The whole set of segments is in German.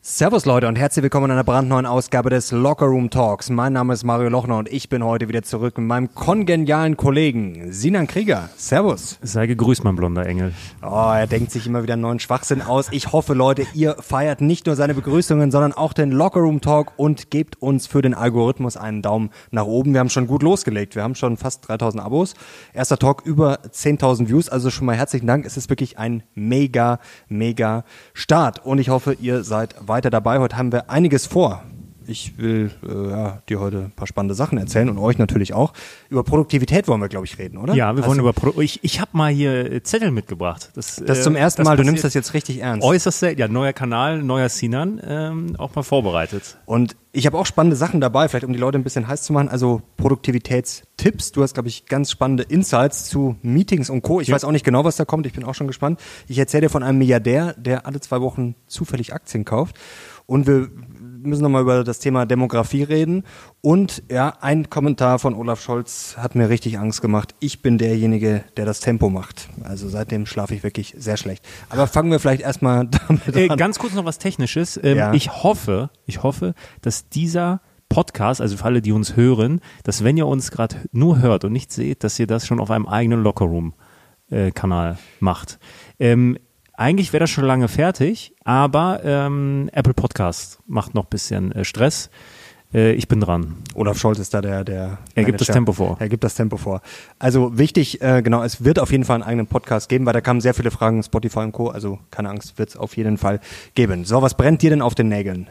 Servus Leute und herzlich willkommen in einer brandneuen Ausgabe des Locker Room Talks. Mein Name ist Mario Lochner und ich bin heute wieder zurück mit meinem kongenialen Kollegen Sinan Krieger. Servus. Sei gegrüßt, mein blonder Engel. Oh, er denkt sich immer wieder einen neuen Schwachsinn aus. Ich hoffe, Leute, ihr feiert nicht nur seine Begrüßungen, sondern auch den Locker Room Talk und gebt uns für den Algorithmus einen Daumen nach oben. Wir haben schon gut losgelegt. Wir haben schon fast 3000 Abos. Erster Talk über 10.000 Views. Also schon mal herzlichen Dank. Es ist wirklich ein mega Start. Und ich hoffe, ihr seid weiter dabei. Heute haben wir einiges vor. Ich will dir heute ein paar spannende Sachen erzählen und euch natürlich auch. Über Produktivität wollen wir, glaube ich, reden, oder? Ja, wir wollen über Ich habe mal hier Zettel mitgebracht. Das zum ersten Mal, du nimmst das jetzt richtig ernst. Äußerst selten. Ja, neuer Kanal, neuer Sinan, auch mal vorbereitet. Und ich habe auch spannende Sachen dabei, vielleicht um die Leute ein bisschen heiß zu machen. Also Produktivitätstipps. Du hast, glaube ich, ganz spannende Insights zu Meetings und Co. Ich weiß auch nicht genau, was da kommt. Ich bin auch schon gespannt. Ich erzähle dir von einem Milliardär, der alle 2 Wochen zufällig Aktien kauft. Und wir müssen nochmal über das Thema Demografie reden. Und ja, ein Kommentar von Olaf Scholz hat mir richtig Angst gemacht. Ich bin derjenige, der das Tempo macht. Also seitdem schlafe ich wirklich sehr schlecht. Aber fangen wir vielleicht erstmal damit an. Ganz kurz noch was Technisches. Ich hoffe, dass dieser Podcast, also für alle, die uns hören, dass wenn ihr uns gerade nur hört und nicht seht, dass ihr das schon auf einem eigenen Lockerroom-Kanal macht. Eigentlich wäre das schon lange fertig, aber Apple Podcast macht noch ein bisschen Stress. Ich bin dran. Olaf Scholz ist da der Er gibt das Tempo vor. Er gibt das Tempo vor. Also wichtig, genau, es wird auf jeden Fall einen eigenen Podcast geben, weil da kamen sehr viele Fragen, Spotify und Co., also keine Angst, wird es auf jeden Fall geben. So, was brennt dir denn auf den Nägeln?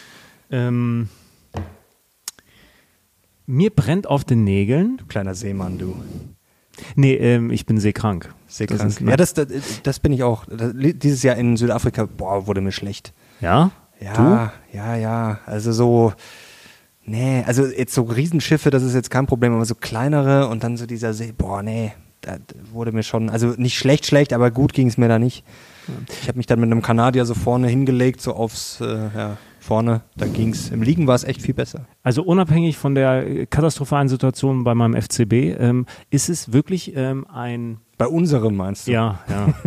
Mir brennt auf den Nägeln. Du kleiner Seemann, du. Nee, ich bin seekrank. Seekrank. Ja, das bin ich auch. Dieses Jahr in Südafrika, wurde mir schlecht. Ja? Ja, du? Ja. Also so, nee, also jetzt so Riesenschiffe, das ist jetzt kein Problem, aber so kleinere und dann so dieser See, da wurde mir schon, also nicht schlecht, aber gut ging es mir da nicht. Ich habe mich dann mit einem Kanadier so vorne hingelegt, so aufs, vorne, da ging's. Im Liegen war es echt viel besser. Also unabhängig von der katastrophalen Situation bei meinem FCB, ist es wirklich ein... Bei unserem meinst du? Ja.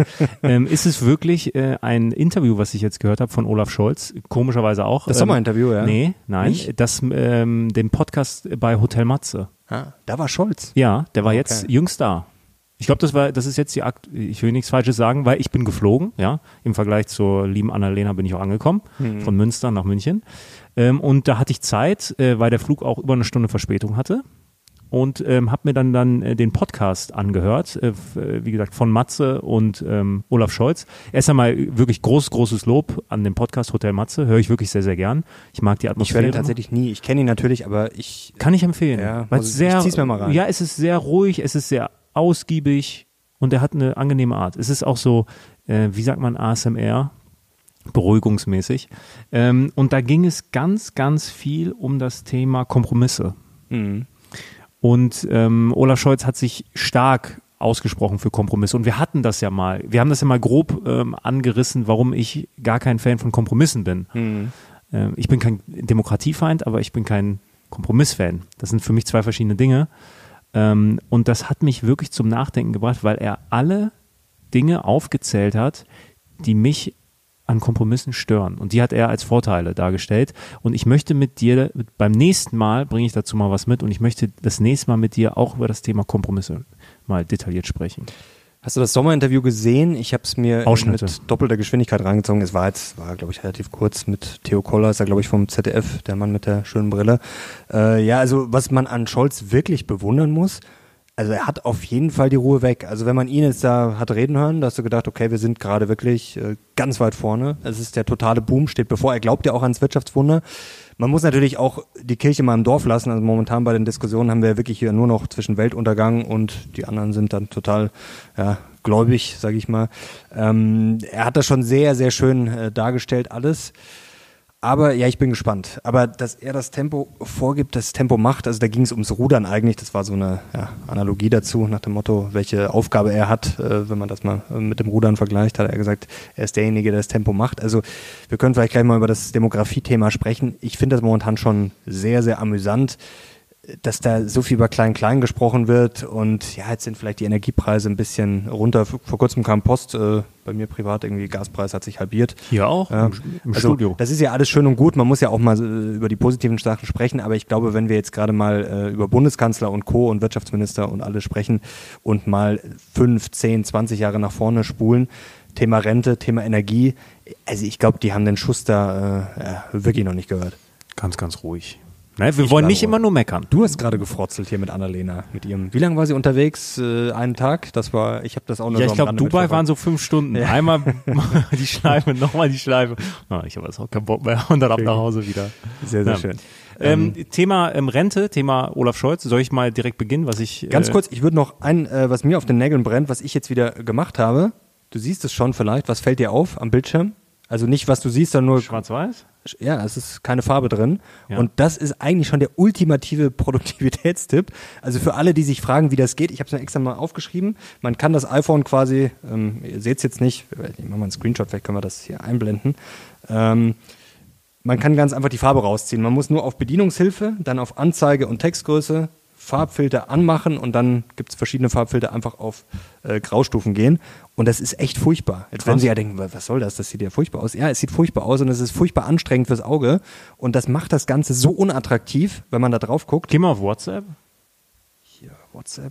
Ist es wirklich ein Interview, was ich jetzt gehört habe von Olaf Scholz, komischerweise auch. Das Sommer-Interview, ja? Nein, nicht? Den Podcast bei Hotel Matze. Da war Scholz? Ja, der war jetzt jüngst da. Ich glaube, das ist jetzt ich will nichts Falsches sagen, weil ich bin geflogen, ja. Im Vergleich zur lieben Annalena bin ich auch angekommen, von Münster nach München. Und da hatte ich Zeit, weil der Flug auch über eine Stunde Verspätung hatte. Und habe mir dann den Podcast angehört, wie gesagt, von Matze und Olaf Scholz. Erst einmal wirklich großes Lob an den Podcast Hotel Matze, höre ich wirklich sehr, sehr gern. Ich mag die Atmosphäre. Ich höre ihn tatsächlich nie, ich kenne ihn natürlich, aber Kann ich empfehlen. Ja, weil ich zieh's mir mal rein. Ja, es ist sehr ruhig, es ist sehr ausgiebig und er hat eine angenehme Art. Es ist auch so, wie sagt man, ASMR, beruhigungsmäßig. Und da ging es ganz viel um das Thema Kompromisse. Mhm. Und Olaf Scholz hat sich stark ausgesprochen für Kompromisse. Und wir haben das ja mal grob angerissen, warum ich gar kein Fan von Kompromissen bin. Mhm. Ich bin kein Demokratiefeind, aber ich bin kein Kompromissfan. Das sind für mich 2 verschiedene Dinge. Und das hat mich wirklich zum Nachdenken gebracht, weil er alle Dinge aufgezählt hat, die mich an Kompromissen stören. Und die hat er als Vorteile dargestellt. Und ich möchte mit dir, beim nächsten Mal bringe ich dazu mal was mit und ich möchte das nächste Mal mit dir auch über das Thema Kompromisse mal detailliert sprechen. Hast du das Sommerinterview gesehen? Ich habe es mir Ausschnitte mit doppelter Geschwindigkeit reingezogen. Es war glaube ich, relativ kurz mit Theo Koller, ist ja, glaube ich, vom ZDF, der Mann mit der schönen Brille. Also was man an Scholz wirklich bewundern muss, also er hat auf jeden Fall die Ruhe weg. Also wenn man ihn jetzt da hat reden hören, da hast du gedacht, okay, wir sind gerade wirklich ganz weit vorne. Es ist der totale Boom, steht bevor. Er glaubt ja auch ans Wirtschaftswunder. Man muss natürlich auch die Kirche mal im Dorf lassen. Also momentan bei den Diskussionen haben wir wirklich hier nur noch zwischen Weltuntergang und die anderen sind dann total gläubig, sage ich mal. Er hat das schon sehr, sehr schön dargestellt alles. Aber ja, ich bin gespannt. Aber dass er das Tempo vorgibt, das Tempo macht, also da ging es ums Rudern eigentlich, das war so eine Analogie dazu, nach dem Motto, welche Aufgabe er hat, wenn man das mal mit dem Rudern vergleicht, hat er gesagt, er ist derjenige, der das Tempo macht. Also wir können vielleicht gleich mal über das Demografie-Thema sprechen. Ich finde das momentan schon sehr, sehr amüsant. dass da so viel über Klein-Klein gesprochen wird und ja, jetzt sind vielleicht die Energiepreise ein bisschen runter. Vor kurzem kam Post, bei mir privat irgendwie, Gaspreis hat sich halbiert. Hier auch, im Studio. Das ist ja alles schön und gut, man muss ja auch mal über die positiven Sachen sprechen, aber ich glaube, wenn wir jetzt gerade mal über Bundeskanzler und Co. und Wirtschaftsminister und alle sprechen und mal 5, 10, 20 Jahre nach vorne spulen, Thema Rente, Thema Energie, also ich glaube, die haben den Schuss da wirklich noch nicht gehört. Ganz, ganz ruhig. Nein, wir wollen nicht immer nur meckern. Du hast gerade gefrotzelt hier mit Annalena, mit ihrem. Wie lange war sie unterwegs? Einen Tag? Ich habe das auch nur Ja, so ich glaube, Dubai waren so 5 Stunden. Ja. Einmal die Schleife, nochmal die Schleife. Ich habe jetzt auch keinen Bock mehr und dann ab nach Hause wieder. Sehr, sehr schön. Thema Rente, Thema Olaf Scholz. Soll ich mal direkt beginnen, was ich... Ganz kurz, ich würde noch was mir auf den Nägeln brennt, was ich jetzt wieder gemacht habe. Du siehst es schon vielleicht. Was fällt dir auf am Bildschirm? Also nicht, was du siehst, sondern nur... Schwarz-Weiß? Ja, es ist keine Farbe drin. Ja. Und das ist eigentlich schon der ultimative Produktivitätstipp. Also für alle, die sich fragen, wie das geht, ich habe es mir extra mal aufgeschrieben. Man kann das iPhone quasi, ihr seht es jetzt nicht, ich mache mal einen Screenshot, vielleicht können wir das hier einblenden. Man kann ganz einfach die Farbe rausziehen. Man muss nur auf Bedienungshilfe, dann auf Anzeige und Textgröße, Farbfilter anmachen und dann gibt es verschiedene Farbfilter, einfach auf Graustufen gehen. Und das ist echt furchtbar. Jetzt werden Sie ja denken, was soll das? Das sieht ja furchtbar aus. Ja, es sieht furchtbar aus und es ist furchtbar anstrengend fürs Auge. Und das macht das Ganze so unattraktiv, wenn man da drauf guckt. Geh mal auf WhatsApp. Hier, WhatsApp.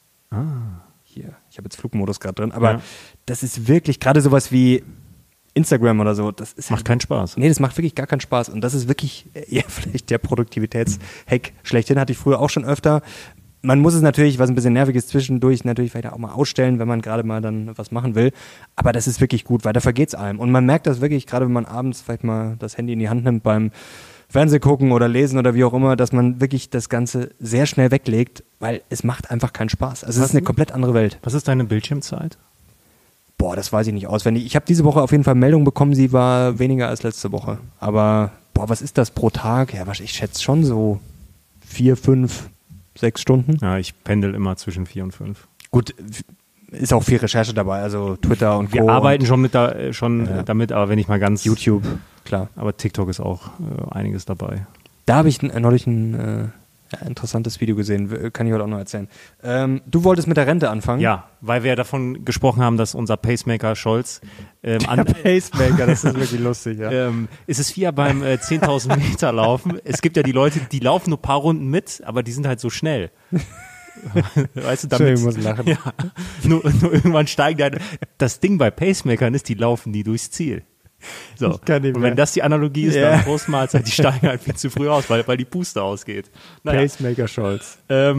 Hier, ich habe jetzt Flugmodus gerade drin. Aber das ist wirklich gerade sowas wie Instagram oder so. Das ist macht keinen Spaß. Nee, das macht wirklich gar keinen Spaß. Und das ist wirklich vielleicht der Produktivitätshack schlechthin. Hatte ich früher auch schon öfter. Man muss es natürlich, was ein bisschen nervig ist, zwischendurch natürlich vielleicht auch mal ausstellen, wenn man gerade mal dann was machen will. Aber das ist wirklich gut, weil da vergeht's einem. Und man merkt das wirklich, gerade wenn man abends vielleicht mal das Handy in die Hand nimmt beim Fernseh gucken oder lesen oder wie auch immer, dass man wirklich das Ganze sehr schnell weglegt, weil es macht einfach keinen Spaß. Also es ist eine komplett andere Welt. Was ist deine Bildschirmzeit? Boah, das weiß ich nicht auswendig. Ich habe diese Woche auf jeden Fall Meldung bekommen, sie war weniger als letzte Woche. Aber, was ist das pro Tag? Ja, ich schätze schon so 4, 5, 6 Stunden. Ja, ich pendel immer zwischen 4 und 5. Gut, ist auch viel Recherche dabei, also Twitter und Co. Wir arbeiten schon damit, aber wenn ich mal ganz... YouTube, klar. Aber TikTok ist auch einiges dabei. Da habe ich neulich ein interessantes Video gesehen, kann ich heute auch noch erzählen. Du wolltest mit der Rente anfangen? Ja, weil wir davon gesprochen haben, dass unser Pacemaker Scholz... Pacemaker, das ist wirklich lustig, ja. Ist es wie beim 10.000 Meter Laufen. Es gibt ja die Leute, die laufen nur ein paar Runden mit, aber die sind halt so schnell. Weißt du, damit, ich muss lachen. Ja, nur irgendwann steigen das Ding bei Pacemakern ist, die laufen nie durchs Ziel. So. Und wenn das die Analogie ist, dann Großmahlzeit, die steigen halt viel zu früh aus, weil die Puste ausgeht. Naja. Pacemaker Scholz.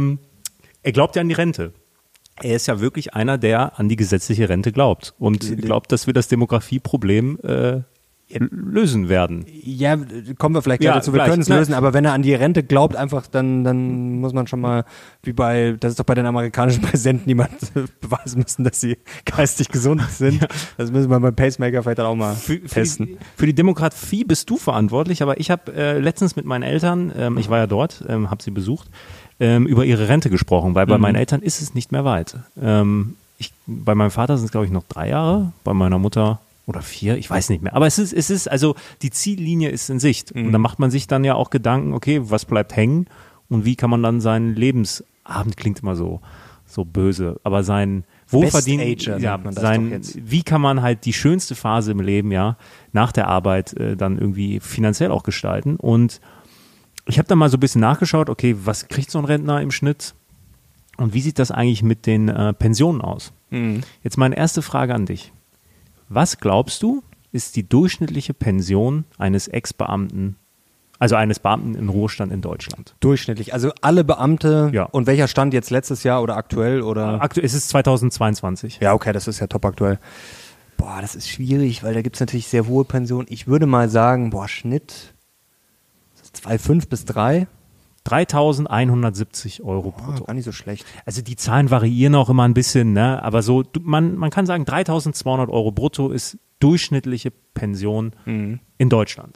Er glaubt ja an die Rente. Er ist ja wirklich einer, der an die gesetzliche Rente glaubt und glaubt, dass wir das Demografieproblem lösen werden. Ja, kommen wir vielleicht gleich dazu. Wir können es lösen, aber wenn er an die Rente glaubt, einfach, dann muss man schon mal, das ist doch bei den amerikanischen Präsidenten, die man beweisen müssen, dass sie geistig gesund sind. Ja. Das müssen wir beim Pacemaker vielleicht dann auch mal testen. Für die Demografie bist du verantwortlich, aber ich habe letztens mit meinen Eltern, ich war ja dort, habe sie besucht, über ihre Rente gesprochen, weil bei meinen Eltern ist es nicht mehr weit. Bei meinem Vater sind es, glaube ich, noch 3 Jahre, bei meiner Mutter oder 4, ich weiß nicht mehr. Aber es ist also die Ziellinie ist in Sicht. Und dann macht man sich dann ja auch Gedanken, okay, was bleibt hängen und wie kann man dann seinen Lebensabend, klingt immer so böse, aber sein Wohlverdienen, wie kann man halt die schönste Phase im Leben, nach der Arbeit dann irgendwie finanziell auch gestalten. Und ich habe dann mal so ein bisschen nachgeschaut, okay, was kriegt so ein Rentner im Schnitt und wie sieht das eigentlich mit den Pensionen aus? Jetzt meine erste Frage an dich. Was glaubst du, ist die durchschnittliche Pension eines Ex-Beamten, also eines Beamten in Ruhestand in Deutschland? Durchschnittlich, also alle Beamte und welcher Stand jetzt letztes Jahr oder aktuell? Oder? Aktuell ist es 2022. Ja, okay, das ist ja top aktuell. Boah, das ist schwierig, weil da gibt es natürlich sehr hohe Pensionen. Ich würde mal sagen, Schnitt 2,5 bis 3. 3.170 Euro brutto. Gar nicht so schlecht. Also die Zahlen variieren auch immer ein bisschen, ne? Aber so, man kann sagen, 3.200 Euro brutto ist durchschnittliche Pension in Deutschland.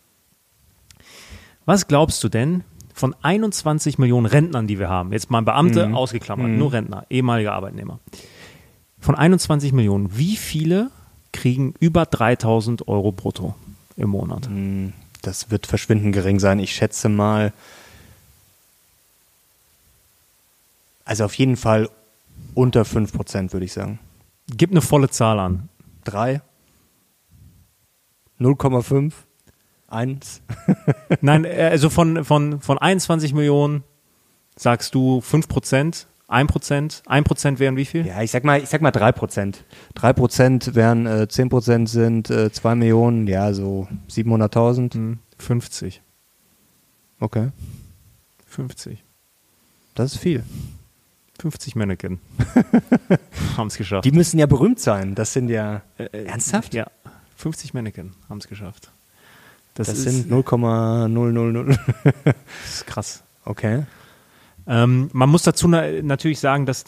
Was glaubst du denn von 21 Millionen Rentnern, die wir haben, jetzt mal Beamte ausgeklammert, nur Rentner, ehemalige Arbeitnehmer, von 21 Millionen, wie viele kriegen über 3.000 Euro brutto im Monat? Das wird verschwindend gering sein. Ich schätze mal Also auf jeden Fall unter 5%, würde ich sagen. Gib eine volle Zahl an. 3, 0,5, 1. Nein, also von 21 Millionen sagst du 5%, 1%. 1% wären wie viel? Ja, ich sag mal 3%. 3% wären 10% sind 2 Millionen, ja, so 700.000. 50. Okay. 50. Das ist viel. 50 Mannequin. Haben es geschafft. Die müssen ja berühmt sein. Das sind ja. Ernsthaft? Ja. 50 Mannequin haben es geschafft. Das sind 0,000. Das ist krass. Okay. Man muss dazu natürlich sagen, dass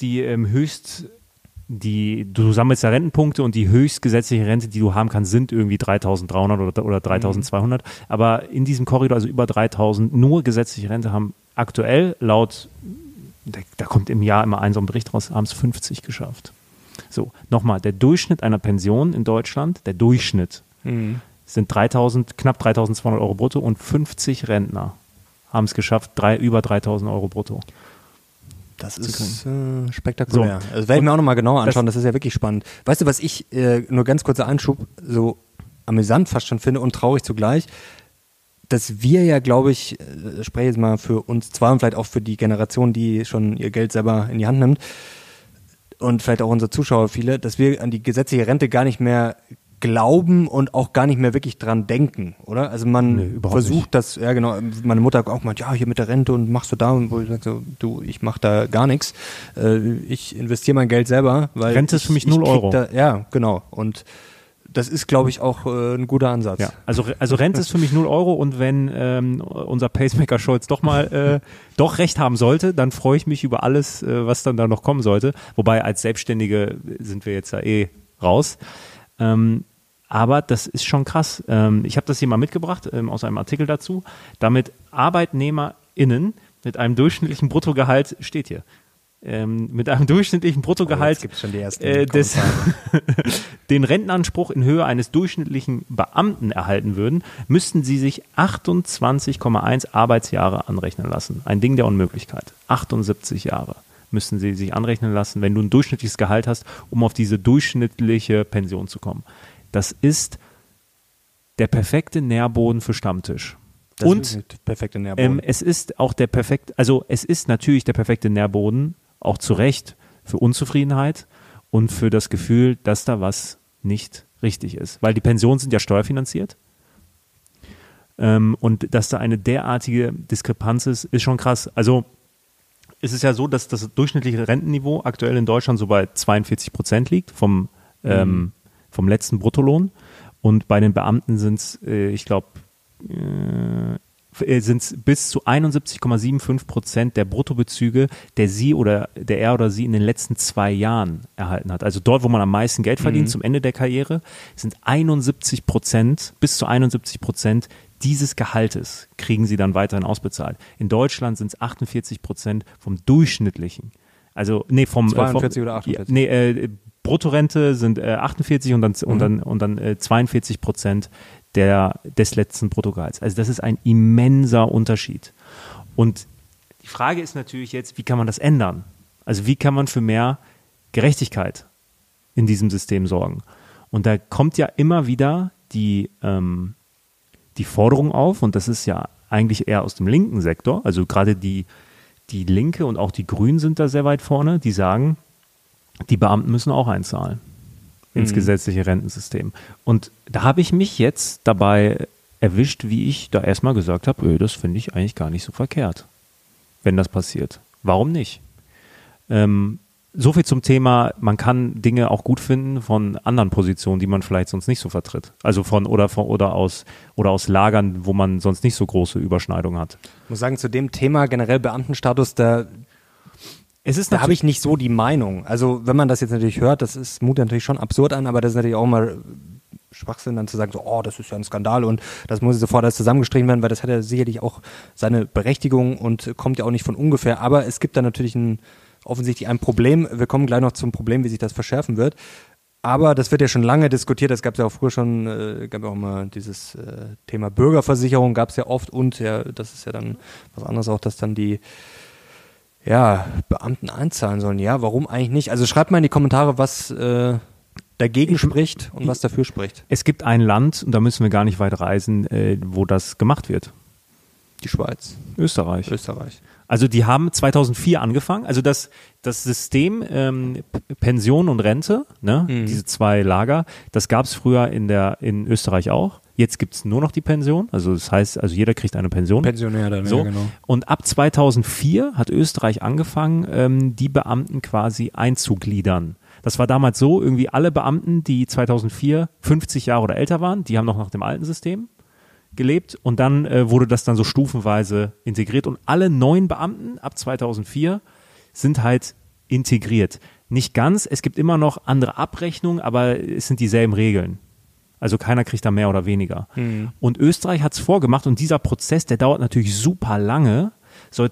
du sammelst ja Rentenpunkte und die höchstgesetzliche Rente, die du haben kannst, sind irgendwie 3.300 oder 3.200. Aber in diesem Korridor, also über 3.000, nur gesetzliche Rente haben aktuell laut, da kommt im Jahr immer so ein Bericht raus, haben es 50 geschafft. So, nochmal, der Durchschnitt einer Pension in Deutschland, der Durchschnitt, sind knapp 3.200 Euro brutto und 50 Rentner haben es geschafft, über 3.000 Euro brutto. Das ist spektakulär. So. Das werde ich mir auch nochmal genauer anschauen, das ist ja wirklich spannend. Weißt du, was ich, nur ganz kurzer Einschub, so amüsant fast schon finde und traurig zugleich, dass wir ja, glaube ich, spreche jetzt mal für uns zwei und vielleicht auch für die Generation, die schon ihr Geld selber in die Hand nimmt und vielleicht auch unsere Zuschauer viele, dass wir an die gesetzliche Rente gar nicht mehr glauben und auch gar nicht mehr wirklich dran denken, oder? Also man versucht das, ja genau, meine Mutter hat auch gemeint, ja, hier mit der Rente und machst du da, und wo ich sage so, du, ich mach da gar nichts. Ich investiere mein Geld selber, weil Rente ist für mich 0 Euro. Ja, genau. Und das ist, glaube ich, auch ein guter Ansatz. Ja, also Rente ist für mich 0 Euro und wenn unser Pacemaker Scholz doch mal doch recht haben sollte, dann freue ich mich über alles, was dann da noch kommen sollte. Wobei als Selbstständige sind wir jetzt ja raus. Aber das ist schon krass. Ich habe das hier mal mitgebracht aus einem Artikel dazu. Damit ArbeitnehmerInnen mit einem durchschnittlichen Bruttogehalt, steht hier, mit einem durchschnittlichen Bruttogehalt den Rentenanspruch in Höhe eines durchschnittlichen Beamten erhalten würden, müssten sie sich 28,1 Arbeitsjahre anrechnen lassen. Ein Ding der Unmöglichkeit. 78 Jahre müssen sie sich anrechnen lassen, wenn du ein durchschnittliches Gehalt hast, um auf diese durchschnittliche Pension zu kommen. Das ist der perfekte Nährboden für Stammtisch. Perfekte Nährboden. Es ist natürlich der perfekte Nährboden, auch zu Recht, für Unzufriedenheit und für das Gefühl, dass da was nicht richtig ist. Weil die Pensionen sind ja steuerfinanziert. Und dass da eine derartige Diskrepanz ist schon krass. Also es ist ja so, dass das durchschnittliche Rentenniveau aktuell in Deutschland so bei 42% liegt vom letzten Bruttolohn. Und bei den Beamten sind es, ich glaube, sind es bis zu 71,75% der Bruttobezüge, der er oder sie in den letzten 2 Jahren erhalten hat. Also dort, wo man am meisten Geld verdient, zum Ende der Karriere, sind 71%, bis zu 71% dieses Gehaltes kriegen sie dann weiterhin ausbezahlt. In Deutschland sind es 48% vom durchschnittlichen. Also, 42 oder 48? Bruttorente sind 48 und dann 42% des letzten Bruttogehalts. Also das ist ein immenser Unterschied. Und die Frage ist natürlich jetzt, wie kann man das ändern? Also wie kann man für mehr Gerechtigkeit in diesem System sorgen? Und da kommt ja immer wieder die Forderung auf, und das ist ja eigentlich eher aus dem linken Sektor, also gerade die Linke und auch die Grünen sind da sehr weit vorne, die sagen, die Beamten müssen auch einzahlen ins gesetzliche Rentensystem. Und da habe ich mich jetzt dabei erwischt, wie ich da erstmal gesagt habe, das finde ich eigentlich gar nicht so verkehrt, wenn das passiert. Warum nicht? So viel zum Thema, man kann Dinge auch gut finden von anderen Positionen, die man vielleicht sonst nicht so vertritt. Also oder aus Lagern, wo man sonst nicht so große Überschneidungen hat. Ich muss sagen, zu dem Thema generell Beamtenstatus, da habe ich nicht so die Meinung. Also wenn man das jetzt natürlich hört, mutet natürlich schon absurd an, aber das ist natürlich auch mal Schwachsinn, dann zu sagen, so, das ist ja ein Skandal und das muss sofort alles zusammengestrichen werden, weil das hat ja sicherlich auch seine Berechtigung und kommt ja auch nicht von ungefähr. Aber es gibt da natürlich offensichtlich ein Problem. Wir kommen gleich noch zum Problem, wie sich das verschärfen wird. Aber das wird ja schon lange diskutiert. Das gab es ja auch früher schon, gab ja auch mal dieses Thema Bürgerversicherung, gab es ja oft und ja, das ist ja dann was anderes auch, dass dann die Beamten einzahlen sollen. Ja, warum eigentlich nicht? Also schreibt mal in die Kommentare, was dagegen spricht und was dafür spricht. Es gibt ein Land, und da müssen wir gar nicht weit reisen, wo das gemacht wird. Die Schweiz. Österreich. Österreich. Also die haben 2004 angefangen, also das System Pension und Rente, ne, diese zwei Lager, das gab es früher in Österreich auch. Jetzt gibt es nur noch die Pension, also das heißt, also jeder kriegt eine Pension. Pensionär dann, so. Ja, genau. Und ab 2004 hat Österreich angefangen, die Beamten quasi einzugliedern. Das war damals so, irgendwie alle Beamten, die 2004 50 Jahre oder älter waren, die haben noch nach dem alten System gelebt und dann wurde das dann so stufenweise integriert und alle neuen Beamten ab 2004 sind halt integriert. Nicht ganz, es gibt immer noch andere Abrechnungen, aber es sind dieselben Regeln. Also keiner kriegt da mehr oder weniger. Und Österreich hat es vorgemacht und dieser Prozess, der dauert natürlich super lange, soll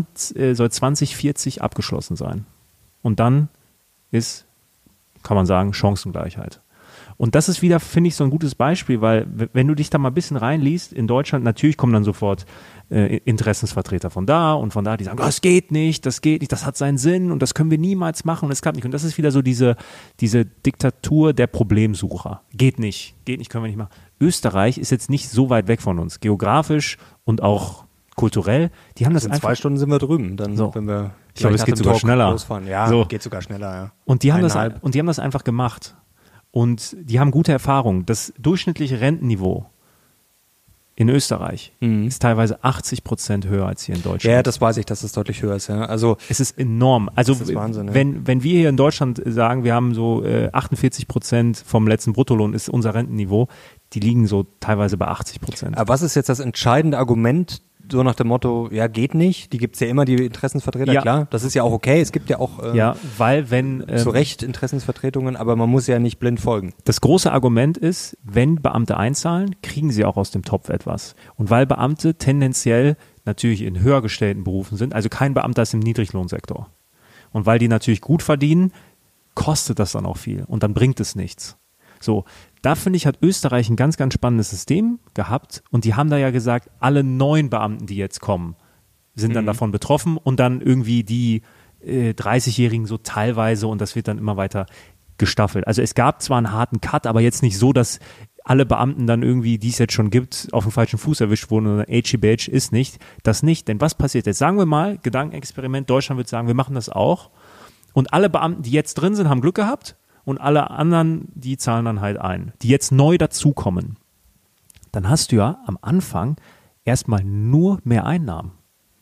2040 abgeschlossen sein. Und dann ist, kann man sagen, Chancengleichheit. Und das ist wieder, finde ich, so ein gutes Beispiel, weil wenn du dich da mal ein bisschen reinliest, in Deutschland, natürlich kommen dann sofort Interessensvertreter von da, die sagen, das geht nicht, das hat seinen Sinn und das können wir niemals machen und das klappt nicht. Und das ist wieder so diese Diktatur der Problemsucher. Geht nicht, können wir nicht machen. Österreich ist jetzt nicht so weit weg von uns, geografisch und auch kulturell. Die haben das in einfach. 2 Stunden sind wir drüben, dann So. wenn wir Ich glaube, es geht sogar schneller. losfahren. Ja, So. geht sogar schneller, ja. Und die haben das einfach gemacht. Und die haben gute Erfahrungen. Das durchschnittliche Rentenniveau in Österreich ist teilweise 80% höher als hier in Deutschland. Ja, das weiß ich, dass es deutlich höher ist. Ja. Also es ist enorm. Also das ist Wahnsinn, ja. wenn wir hier in Deutschland sagen, wir haben so 48% vom letzten Bruttolohn ist unser Rentenniveau, die liegen so teilweise bei 80%. Aber was ist jetzt das entscheidende Argument, so nach dem Motto, ja, geht nicht, die gibt es ja immer, die Interessensvertreter, klar, das ist ja auch okay, es gibt ja auch weil wenn zu Recht Interessensvertretungen, aber man muss ja nicht blind folgen. Das große Argument ist, wenn Beamte einzahlen, kriegen sie auch aus dem Topf etwas. Und weil Beamte tendenziell natürlich in höher gestellten Berufen sind, also kein Beamter ist im Niedriglohnsektor. Und weil die natürlich gut verdienen, kostet das dann auch viel und dann bringt es nichts. So, da finde ich, hat Österreich ein ganz, ganz spannendes System gehabt und die haben da ja gesagt, alle neuen Beamten, die jetzt kommen, sind dann davon betroffen und dann irgendwie die 30-Jährigen so teilweise und das wird dann immer weiter gestaffelt. Also es gab zwar einen harten Cut, aber jetzt nicht so, dass alle Beamten dann irgendwie, die es jetzt schon gibt, auf dem falschen Fuß erwischt wurden oder Badge ist nicht. Das nicht, denn was passiert jetzt? Sagen wir mal, Gedankenexperiment, Deutschland wird sagen, wir machen das auch und alle Beamten, die jetzt drin sind, haben Glück gehabt. Und alle anderen, die zahlen dann halt ein, die jetzt neu dazukommen. Dann hast du ja am Anfang erstmal nur mehr Einnahmen.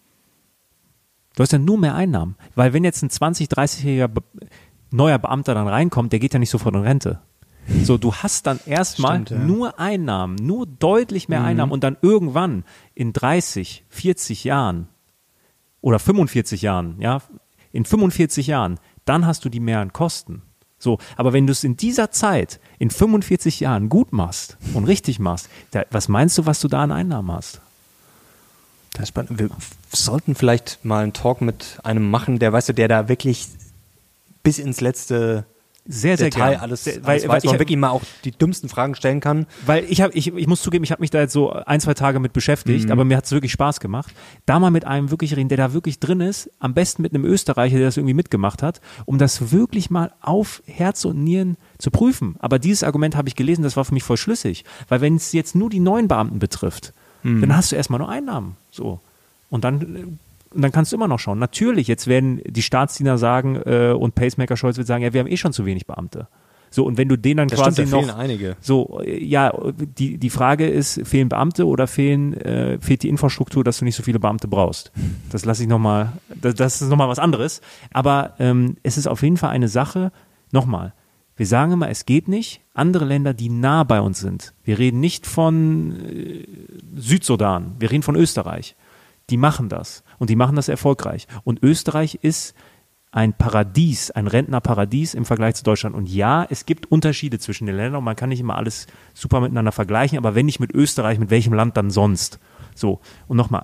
Du hast ja nur mehr Einnahmen. Weil wenn jetzt ein 20-, 30-jähriger neuer Beamter dann reinkommt, der geht ja nicht sofort in Rente. So, du hast dann erstmal nur Einnahmen, nur deutlich mehr Einnahmen und dann irgendwann in 30, 40 Jahren oder 45 Jahren, ja, in 45 Jahren, dann hast du die mehreren Kosten. So, aber wenn du es in dieser Zeit, in 45 Jahren gut machst und richtig machst, was meinst du, was du da an Einnahmen hast? Das ist spannend. Wir sollten vielleicht mal einen Talk mit einem machen, der da wirklich bis ins letzte sehr, sehr Detail gern. alles weil weiß, man wirklich mal auch die dümmsten Fragen stellen kann. Weil ich muss zugeben, ich habe mich da jetzt so 1-2 Tage mit beschäftigt, aber mir hat es wirklich Spaß gemacht. Da mal mit einem wirklich reden, der da wirklich drin ist, am besten mit einem Österreicher, der das irgendwie mitgemacht hat, um das wirklich mal auf Herz und Nieren zu prüfen. Aber dieses Argument habe ich gelesen, das war für mich voll schlüssig. Weil wenn es jetzt nur die neuen Beamten betrifft, dann hast du erstmal nur Einnahmen. So. Und dann kannst du immer noch schauen. Natürlich, jetzt werden die Staatsdiener sagen und Pacemaker Scholz wird sagen, ja, wir haben eh schon zu wenig Beamte. So, und wenn du denen dann das quasi stimmt, da noch fehlen einige. So, ja, die Frage ist, fehlen Beamte oder fehlt die Infrastruktur, dass du nicht so viele Beamte brauchst? Das lasse ich nochmal, das ist nochmal was anderes. Aber es ist auf jeden Fall eine Sache, nochmal, wir sagen immer, es geht nicht. Andere Länder, die nah bei uns sind, wir reden nicht von Südsudan, wir reden von Österreich, die machen das und die machen das erfolgreich. Und Österreich ist ein Paradies, ein Rentnerparadies im Vergleich zu Deutschland. Und ja, es gibt Unterschiede zwischen den Ländern und man kann nicht immer alles super miteinander vergleichen, aber wenn nicht mit Österreich, mit welchem Land dann sonst? So, und nochmal,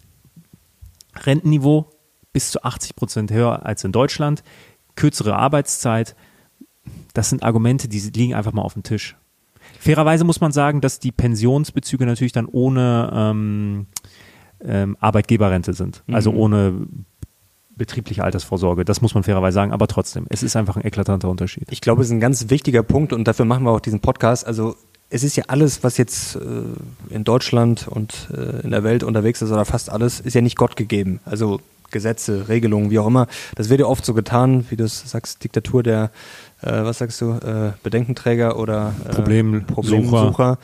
Rentenniveau bis zu 80% höher als in Deutschland, kürzere Arbeitszeit, das sind Argumente, die liegen einfach mal auf dem Tisch. Fairerweise muss man sagen, dass die Pensionsbezüge natürlich dann ohne Arbeitgeberrente sind, also ohne betriebliche Altersvorsorge. Das muss man fairerweise sagen, aber trotzdem, es ist einfach ein eklatanter Unterschied. Ich glaube, es ist ein ganz wichtiger Punkt und dafür machen wir auch diesen Podcast. Also es ist ja alles, was jetzt in Deutschland und in der Welt unterwegs ist, oder fast alles, ist ja nicht Gott gegeben. Also Gesetze, Regelungen, wie auch immer. Das wird ja oft so getan, wie du sagst, Diktatur der, was sagst du, Bedenkenträger oder Problemsucher.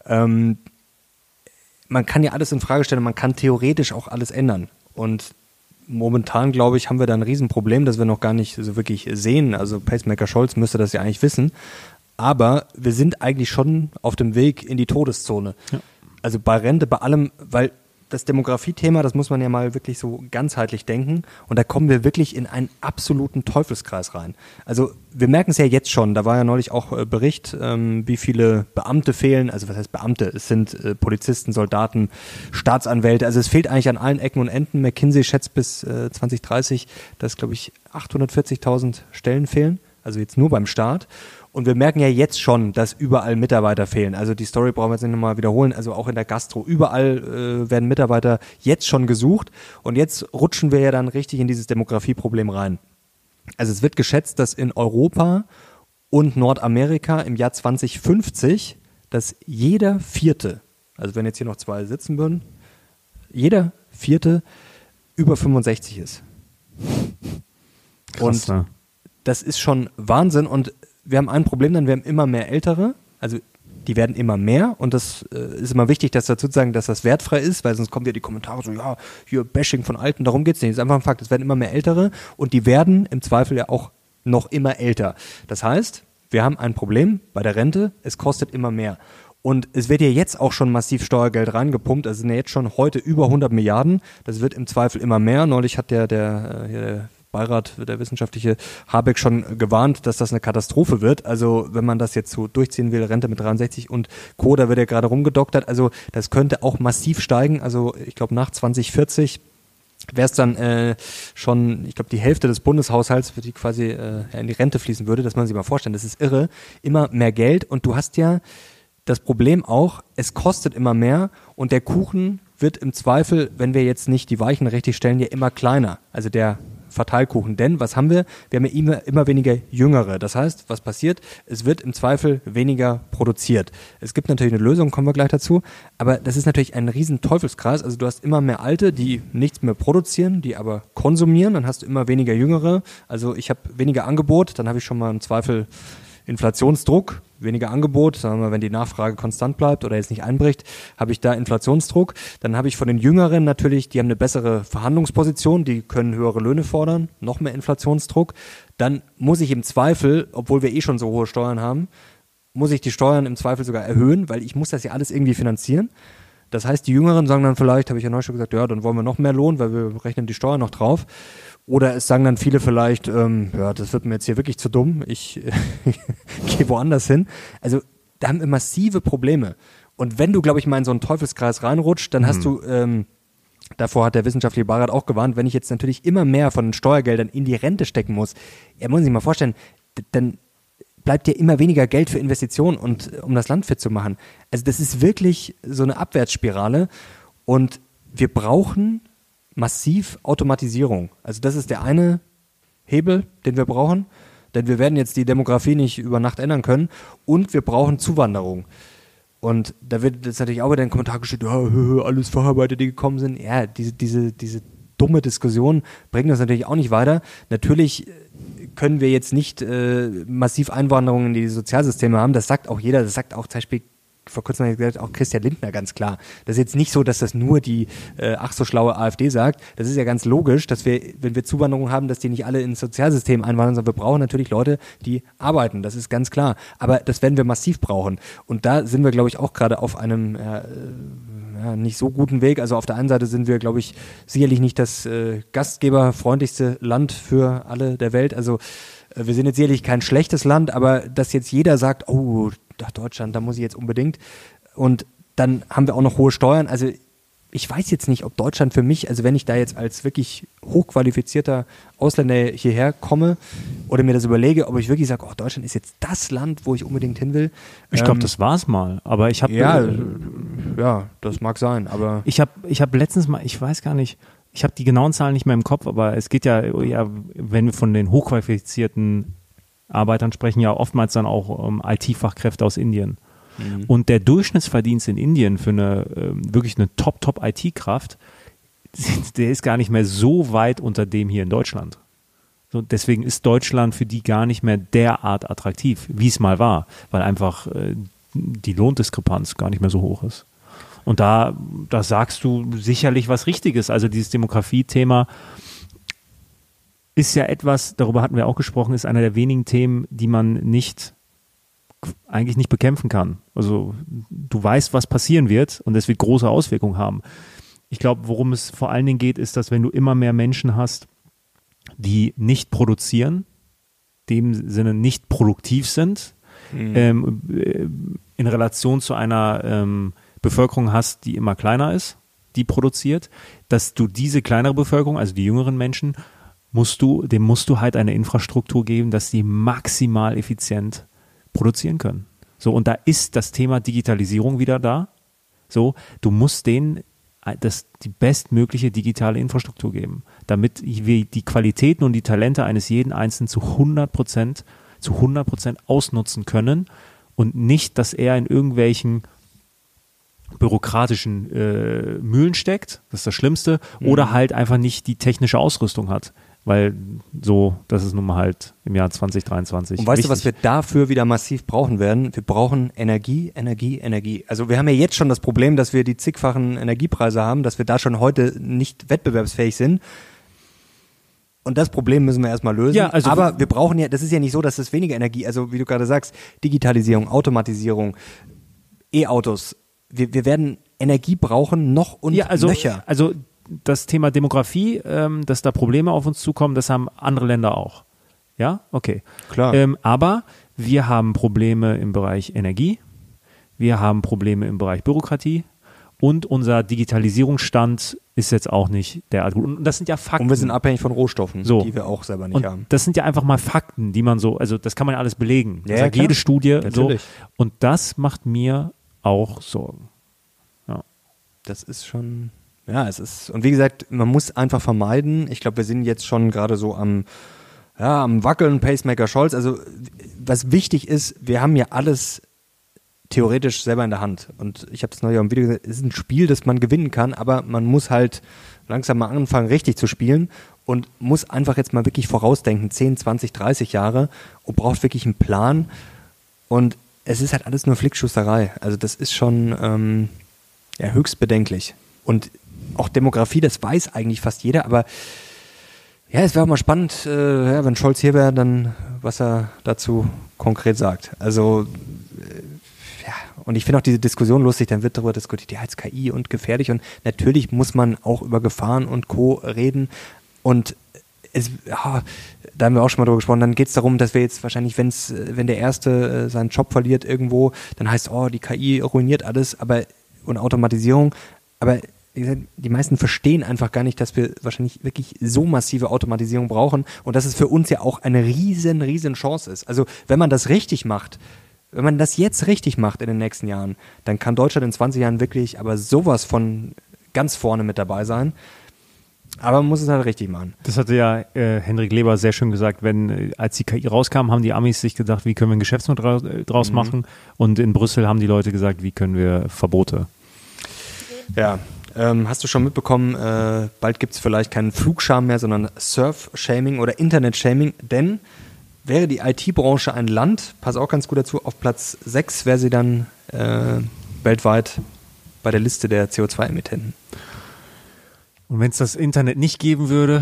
Man kann ja alles in Frage stellen, man kann theoretisch auch alles ändern. Und momentan, glaube ich, haben wir da ein Riesenproblem, das wir noch gar nicht so wirklich sehen. Also Pacemaker Scholz müsste das ja eigentlich wissen. Aber wir sind eigentlich schon auf dem Weg in die Todeszone. Ja. Also bei Rente, bei allem, weil das Demografiethema, das muss man ja mal wirklich so ganzheitlich denken. Und da kommen wir wirklich in einen absoluten Teufelskreis rein. Also wir merken es ja jetzt schon, da war ja neulich auch Bericht, wie viele Beamte fehlen. Also was heißt Beamte? Es sind Polizisten, Soldaten, Staatsanwälte. Also es fehlt eigentlich an allen Ecken und Enden. McKinsey schätzt bis 2030, dass, glaube ich, 840.000 Stellen fehlen. Also jetzt nur beim Staat. Und wir merken ja jetzt schon, dass überall Mitarbeiter fehlen. Also die Story brauchen wir jetzt nicht nochmal wiederholen. Also auch in der Gastro. Überall werden Mitarbeiter jetzt schon gesucht. Und jetzt rutschen wir ja dann richtig in dieses Demografieproblem rein. Also es wird geschätzt, dass in Europa und Nordamerika im Jahr 2050, dass jeder Vierte, also wenn jetzt hier noch 2 sitzen würden, jeder Vierte über 65 ist. Krass, und das ist schon Wahnsinn. Und wir haben ein Problem, dann wir haben immer mehr Ältere, also die werden immer mehr und das ist immer wichtig, dass dazu sagen, dass das wertfrei ist, weil sonst kommen ja die Kommentare so, ja, hier Bashing von Alten, darum geht's nicht. Das ist einfach ein Fakt, es werden immer mehr Ältere und die werden im Zweifel ja auch noch immer älter. Das heißt, wir haben ein Problem bei der Rente, es kostet immer mehr. Und es wird ja jetzt auch schon massiv Steuergeld reingepumpt, also sind ja jetzt schon heute über 100 Milliarden, das wird im Zweifel immer mehr. Neulich hat der Beirat, der wissenschaftliche Habeck schon gewarnt, dass das eine Katastrophe wird. Also wenn man das jetzt so durchziehen will, Rente mit 63 und Co., da wird ja gerade rumgedoktert. Also das könnte auch massiv steigen. Also ich glaube nach 2040 wäre es dann schon, ich glaube die Hälfte des Bundeshaushalts, die quasi in die Rente fließen würde, dass man sich mal vorstellen, das ist irre. Immer mehr Geld und du hast ja das Problem auch, es kostet immer mehr und der Kuchen wird im Zweifel, wenn wir jetzt nicht die Weichen richtig stellen, ja immer kleiner. Also der Verteilkuchen. Denn was haben wir? Wir haben ja immer weniger Jüngere. Das heißt, was passiert? Es wird im Zweifel weniger produziert. Es gibt natürlich eine Lösung, kommen wir gleich dazu, aber das ist natürlich ein riesen Teufelskreis. Also du hast immer mehr Alte, die nichts mehr produzieren, die aber konsumieren, dann hast du immer weniger Jüngere. Also ich habe weniger Angebot, dann habe ich schon mal im Zweifel Inflationsdruck, weniger Angebot, sagen wir, wenn die Nachfrage konstant bleibt oder jetzt nicht einbricht, habe ich da Inflationsdruck. Dann habe ich von den Jüngeren natürlich, die haben eine bessere Verhandlungsposition, die können höhere Löhne fordern, noch mehr Inflationsdruck. Dann muss ich im Zweifel, obwohl wir schon so hohe Steuern haben, muss ich die Steuern im Zweifel sogar erhöhen, weil ich muss das ja alles irgendwie finanzieren. Das heißt, die Jüngeren sagen dann vielleicht, habe ich ja neulich schon gesagt, ja, dann wollen wir noch mehr Lohn, weil wir rechnen die Steuern noch drauf. Oder es sagen dann viele vielleicht, ja, das wird mir jetzt hier wirklich zu dumm, ich gehe woanders hin. Also da haben wir massive Probleme. Und wenn du, glaube ich, mal in so einen Teufelskreis reinrutscht, dann hast du, davor hat der wissenschaftliche Beirat auch gewarnt, wenn ich jetzt natürlich immer mehr von den Steuergeldern in die Rente stecken muss, ja, muss ich mal vorstellen, dann bleibt ja immer weniger Geld für Investitionen und um das Land fit zu machen. Also das ist wirklich so eine Abwärtsspirale und wir brauchen massiv Automatisierung. Also das ist der eine Hebel, den wir brauchen, denn wir werden jetzt die Demografie nicht über Nacht ändern können und wir brauchen Zuwanderung. Und da wird jetzt natürlich auch wieder ein Kommentar gestellt, ja, alles Facharbeiter, die gekommen sind. Ja, diese dumme Diskussion bringt uns natürlich auch nicht weiter. Natürlich können wir jetzt nicht massiv Einwanderung in die Sozialsysteme haben. Das sagt auch jeder, das sagt auch zum Beispiel vor kurzem habe ich gesagt, auch Christian Lindner ganz klar. Das ist jetzt nicht so, dass das nur die ach so schlaue AfD sagt. Das ist ja ganz logisch, dass wir, wenn wir Zuwanderung haben, dass die nicht alle ins Sozialsystem einwandern, sondern wir brauchen natürlich Leute, die arbeiten. Das ist ganz klar. Aber das werden wir massiv brauchen. Und da sind wir, glaube ich, auch gerade auf einem nicht so guten Weg. Also auf der einen Seite sind wir, glaube ich, sicherlich nicht das gastgeberfreundlichste Land für alle der Welt. Also wir sind jetzt sicherlich kein schlechtes Land, aber dass jetzt jeder sagt, oh, nach Deutschland, da muss ich jetzt unbedingt. Und dann haben wir auch noch hohe Steuern. Also ich weiß jetzt nicht, ob Deutschland für mich, also wenn ich da jetzt als wirklich hochqualifizierter Ausländer hierher komme oder mir das überlege, ob ich wirklich sage, oh, Deutschland ist jetzt das Land, wo ich unbedingt hin will. Ich glaube, das war es mal. Aber ich habe ja, das mag sein. Aber ich habe letztens mal, ich weiß gar nicht, ich habe die genauen Zahlen nicht mehr im Kopf, aber es geht ja, wenn wir von den hochqualifizierten Arbeitern sprechen, ja oftmals dann auch um IT-Fachkräfte aus Indien. Und der Durchschnittsverdienst in Indien für wirklich eine Top-IT-Kraft, der ist gar nicht mehr so weit unter dem hier in Deutschland. So, deswegen ist Deutschland für die gar nicht mehr derart attraktiv, wie es mal war, weil einfach die Lohndiskrepanz gar nicht mehr so hoch ist. Und da sagst du sicherlich was Richtiges. Also dieses Demografie-Thema ist ja etwas, darüber hatten wir auch gesprochen, ist einer der wenigen Themen, die man eigentlich nicht bekämpfen kann. Also du weißt, was passieren wird und es wird große Auswirkungen haben. Ich glaube, worum es vor allen Dingen geht, ist, dass wenn du immer mehr Menschen hast, die nicht produzieren, in dem Sinne nicht produktiv sind, in Relation zu einer Bevölkerung hast, die immer kleiner ist, die produziert, dass du diese kleinere Bevölkerung, also die jüngeren Menschen, dem musst du halt eine Infrastruktur geben, dass die maximal effizient produzieren können. So, und da ist das Thema Digitalisierung wieder da. So, du musst denen die bestmögliche digitale Infrastruktur geben, damit wir die Qualitäten und die Talente eines jeden Einzelnen zu 100% ausnutzen können und nicht, dass er in irgendwelchen bürokratischen Mühlen steckt, das ist das Schlimmste, oder halt einfach nicht die technische Ausrüstung hat, weil das ist nun mal halt im Jahr 2023 Und weißt wichtig. du, was wir dafür wieder massiv brauchen werden? Wir brauchen Energie. Also wir haben ja jetzt schon das Problem, dass wir die zigfachen Energiepreise haben, dass wir da schon heute nicht wettbewerbsfähig sind. Und das Problem müssen wir erstmal lösen. Ja, also aber wir brauchen das ist ja nicht so, dass es weniger Energie, also wie du gerade sagst, Digitalisierung, Automatisierung, E-Autos. Wir werden Energie brauchen, noch und nöcher. Also das Thema Demografie, dass da Probleme auf uns zukommen, das haben andere Länder auch. Ja, okay. Klar. Aber wir haben Probleme im Bereich Energie, wir haben Probleme im Bereich Bürokratie und unser Digitalisierungsstand ist jetzt auch nicht derart gut. Und das sind ja Fakten. Und wir sind abhängig von Rohstoffen, die wir auch selber nicht haben. Das sind ja einfach mal Fakten, die man also das kann man ja alles belegen. Das sagt jede Studie. Natürlich. So. Und das macht mir auch Sorgen. Ja. Das ist schon... Ja, und wie gesagt, man muss einfach vermeiden, ich glaube, wir sind jetzt schon gerade so am Wackeln, Pacemaker Scholz, also was wichtig ist, wir haben ja alles theoretisch selber in der Hand und ich habe es neulich auch im Video gesagt, es ist ein Spiel, das man gewinnen kann, aber man muss halt langsam mal anfangen, richtig zu spielen und muss einfach jetzt mal wirklich vorausdenken, 10, 20, 30 Jahre und braucht wirklich einen Plan und es ist halt alles nur Flickschusterei, also das ist schon höchst bedenklich und auch Demografie, das weiß eigentlich fast jeder, aber ja, es wäre auch mal spannend, wenn Scholz hier wäre, dann was er dazu konkret sagt. Also, und ich finde auch diese Diskussion lustig, dann wird darüber diskutiert, ja, jetzt KI und gefährlich und natürlich muss man auch über Gefahren und Co. reden und da haben wir auch schon mal drüber gesprochen, dann geht es darum, dass wir jetzt wahrscheinlich, wenn der Erste seinen Job verliert irgendwo, dann heißt die KI ruiniert alles, und Automatisierung, aber die meisten verstehen einfach gar nicht, dass wir wahrscheinlich wirklich so massive Automatisierung brauchen und dass es für uns ja auch eine riesen Chance ist. Also wenn man das richtig macht, wenn man das jetzt richtig macht in den nächsten Jahren, dann kann Deutschland in 20 Jahren wirklich aber sowas von ganz vorne mit dabei sein. Aber man muss es halt richtig machen. Das hatte ja Hendrik Leber sehr schön gesagt, als die KI rauskam, haben die Amis sich gedacht, wie können wir ein Geschäftsmodell draus machen und in Brüssel haben die Leute gesagt, wie können wir Verbote. Ja. Hast du schon mitbekommen, bald gibt es vielleicht keinen Flugscham mehr, sondern Surf-Shaming oder Internet-Shaming, denn wäre die IT-Branche ein Land, passt auch ganz gut dazu, auf Platz 6 wäre sie dann weltweit bei der Liste der CO2-Emittenten. Und wenn es das Internet nicht geben würde,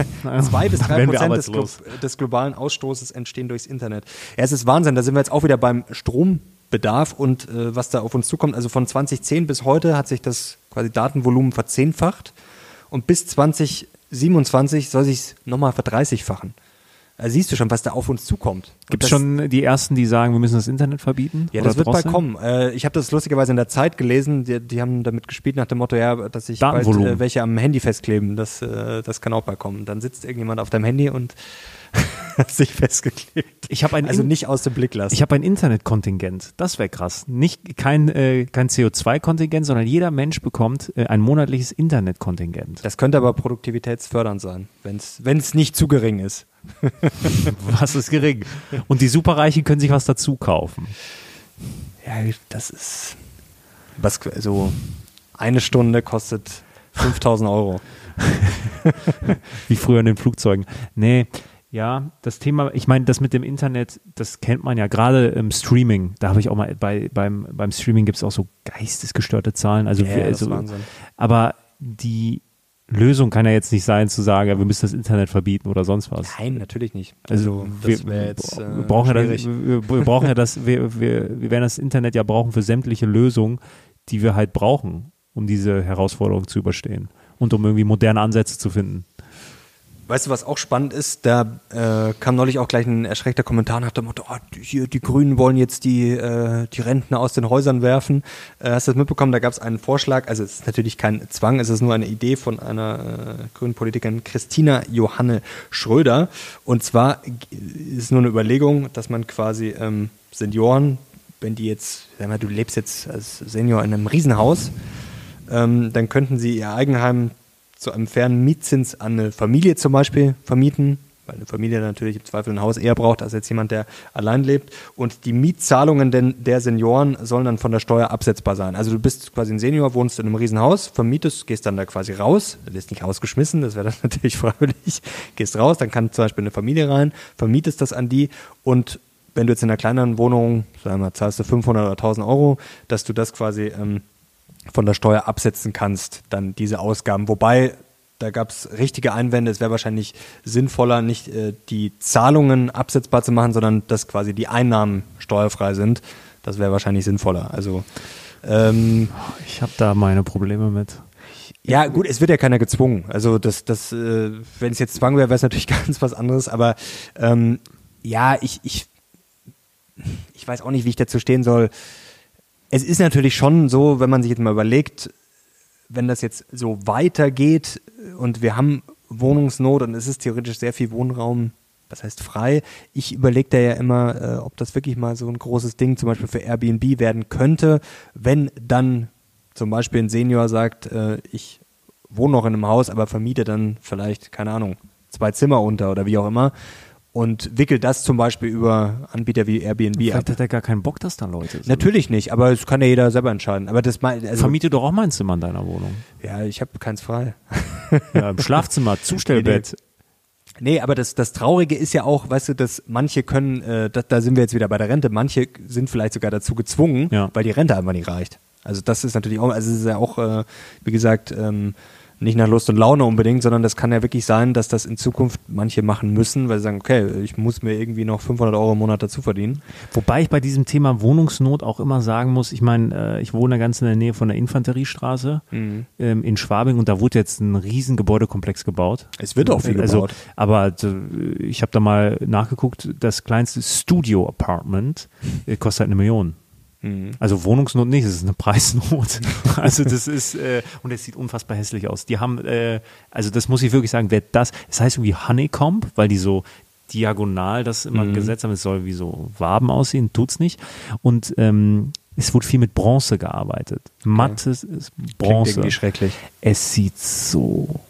2-3% des globalen Ausstoßes entstehen durchs Internet. Ja, es ist Wahnsinn, da sind wir jetzt auch wieder beim Strombedarf und was da auf uns zukommt. Also von 2010 bis heute hat sich das quasi Datenvolumen verzehnfacht und bis 2027 soll sich es nochmal verdreißigfachen. siehst du schon, was da auf uns zukommt. Gibt es schon die Ersten, die sagen, wir müssen das Internet verbieten? Ja, das wird bald kommen. Ich habe das lustigerweise in der Zeit gelesen, die haben damit gespielt nach dem Motto, ja, dass sich bald welche am Handy festkleben, das kann auch bald kommen. Dann sitzt irgendjemand auf deinem Handy und hat sich festgeklebt. Also nicht aus dem Blick lassen. Ich habe ein Internetkontingent, das wäre krass. Kein CO2-Kontingent, sondern jeder Mensch bekommt ein monatliches Internetkontingent. Das könnte aber produktivitätsfördernd sein, wenn es nicht zu gering ist. Was ist gering? Und die Superreichen können sich was dazu kaufen. Ja, das ist so eine Stunde kostet 5.000 Euro. Wie früher in den Flugzeugen. Nee, ja, das Thema, ich meine, das mit dem Internet, das kennt man ja gerade im Streaming. Da habe ich auch mal, beim Streaming gibt es auch so geistesgestörte Zahlen. Also, das ist Wahnsinn. Aber die Lösung kann ja jetzt nicht sein, zu sagen, wir müssen das Internet verbieten oder sonst was. Nein, natürlich nicht. Also wir werden das Internet ja brauchen für sämtliche Lösungen, die wir halt brauchen, um diese Herausforderung zu überstehen und um irgendwie moderne Ansätze zu finden. Weißt du, was auch spannend ist? Da kam neulich auch gleich ein erschreckter Kommentar nach dem Motto, die Grünen wollen jetzt die Rentner aus den Häusern werfen. Hast du das mitbekommen? Da gab es einen Vorschlag, also es ist natürlich kein Zwang, es ist nur eine Idee von einer grünen Politikerin, Christina Johanne Schröder. Und zwar ist es nur eine Überlegung, dass man quasi Senioren, wenn die jetzt, sag mal, du lebst jetzt als Senior in einem Riesenhaus, dann könnten sie ihr Eigenheim zu einem fairen Mietzins an eine Familie zum Beispiel vermieten, weil eine Familie natürlich im Zweifel ein Haus eher braucht als jetzt jemand, der allein lebt. Und die Mietzahlungen der Senioren sollen dann von der Steuer absetzbar sein. Also du bist quasi ein Senior, wohnst in einem Riesenhaus, vermietest, gehst dann da quasi raus, du wirst nicht rausgeschmissen, das wäre dann natürlich freiwillig, gehst raus, dann kann zum Beispiel eine Familie rein, vermietest das an die und wenn du jetzt in einer kleineren Wohnung, sagen wir mal, zahlst du 500 oder 1.000 Euro, dass du das quasi von der Steuer absetzen kannst, dann diese Ausgaben. Wobei, da gab es richtige Einwände, es wäre wahrscheinlich sinnvoller, nicht die Zahlungen absetzbar zu machen, sondern dass quasi die Einnahmen steuerfrei sind. Das wäre wahrscheinlich sinnvoller. Also ich habe da meine Probleme mit. Ja gut, es wird ja keiner gezwungen. Also wenn es jetzt Zwang wäre, wäre es natürlich ganz was anderes. Aber ich weiß auch nicht, wie ich dazu stehen soll. Es ist natürlich schon so, wenn man sich jetzt mal überlegt, wenn das jetzt so weitergeht und wir haben Wohnungsnot und es ist theoretisch sehr viel Wohnraum, was heißt frei. Ich überlege da ja immer, ob das wirklich mal so ein großes Ding zum Beispiel für Airbnb werden könnte, wenn dann zum Beispiel ein Senior sagt, ich wohne noch in einem Haus, aber vermiete dann vielleicht, keine Ahnung, 2 Zimmer unter oder wie auch immer. Und wickelt das zum Beispiel über Anbieter wie Airbnb Vielleicht ab. hat er gar keinen Bock, dass da Leute sind. Natürlich nicht, aber das kann ja jeder selber entscheiden. Aber Vermiete doch auch mal ein Zimmer in deiner Wohnung. Ja, ich habe keins frei. Ja, im Schlafzimmer, Zustellbett. Nee, aber das Traurige ist ja auch, weißt du, dass manche können, da sind wir jetzt wieder bei der Rente, manche sind vielleicht sogar dazu gezwungen, weil die Rente einfach nicht reicht. Also das ist natürlich auch, also es ist ja auch, wie gesagt, nicht nach Lust und Laune unbedingt, sondern das kann ja wirklich sein, dass das in Zukunft manche machen müssen, weil sie sagen, okay, ich muss mir irgendwie noch 500 Euro im Monat dazu verdienen. Wobei ich bei diesem Thema Wohnungsnot auch immer sagen muss, ich meine, ich wohne ganz in der Nähe von der Infanteriestraße in Schwabing und da wurde jetzt ein riesen Gebäudekomplex gebaut. Es wird auch viel gebaut. Aber ich habe da mal nachgeguckt, das kleinste Studio-Apartment kostet halt 1 Million. Also Wohnungsnot nicht, es ist eine Preisnot. Also das ist, und es sieht unfassbar hässlich aus. Die haben, also das muss ich wirklich sagen, es heißt irgendwie Honeycomb, weil die so diagonal das immer gesetzt haben, es soll wie so Waben aussehen, tut's nicht. Und es wurde viel mit Bronze gearbeitet. Okay. Mattes Bronze. Klingt irgendwie schrecklich. Es sieht so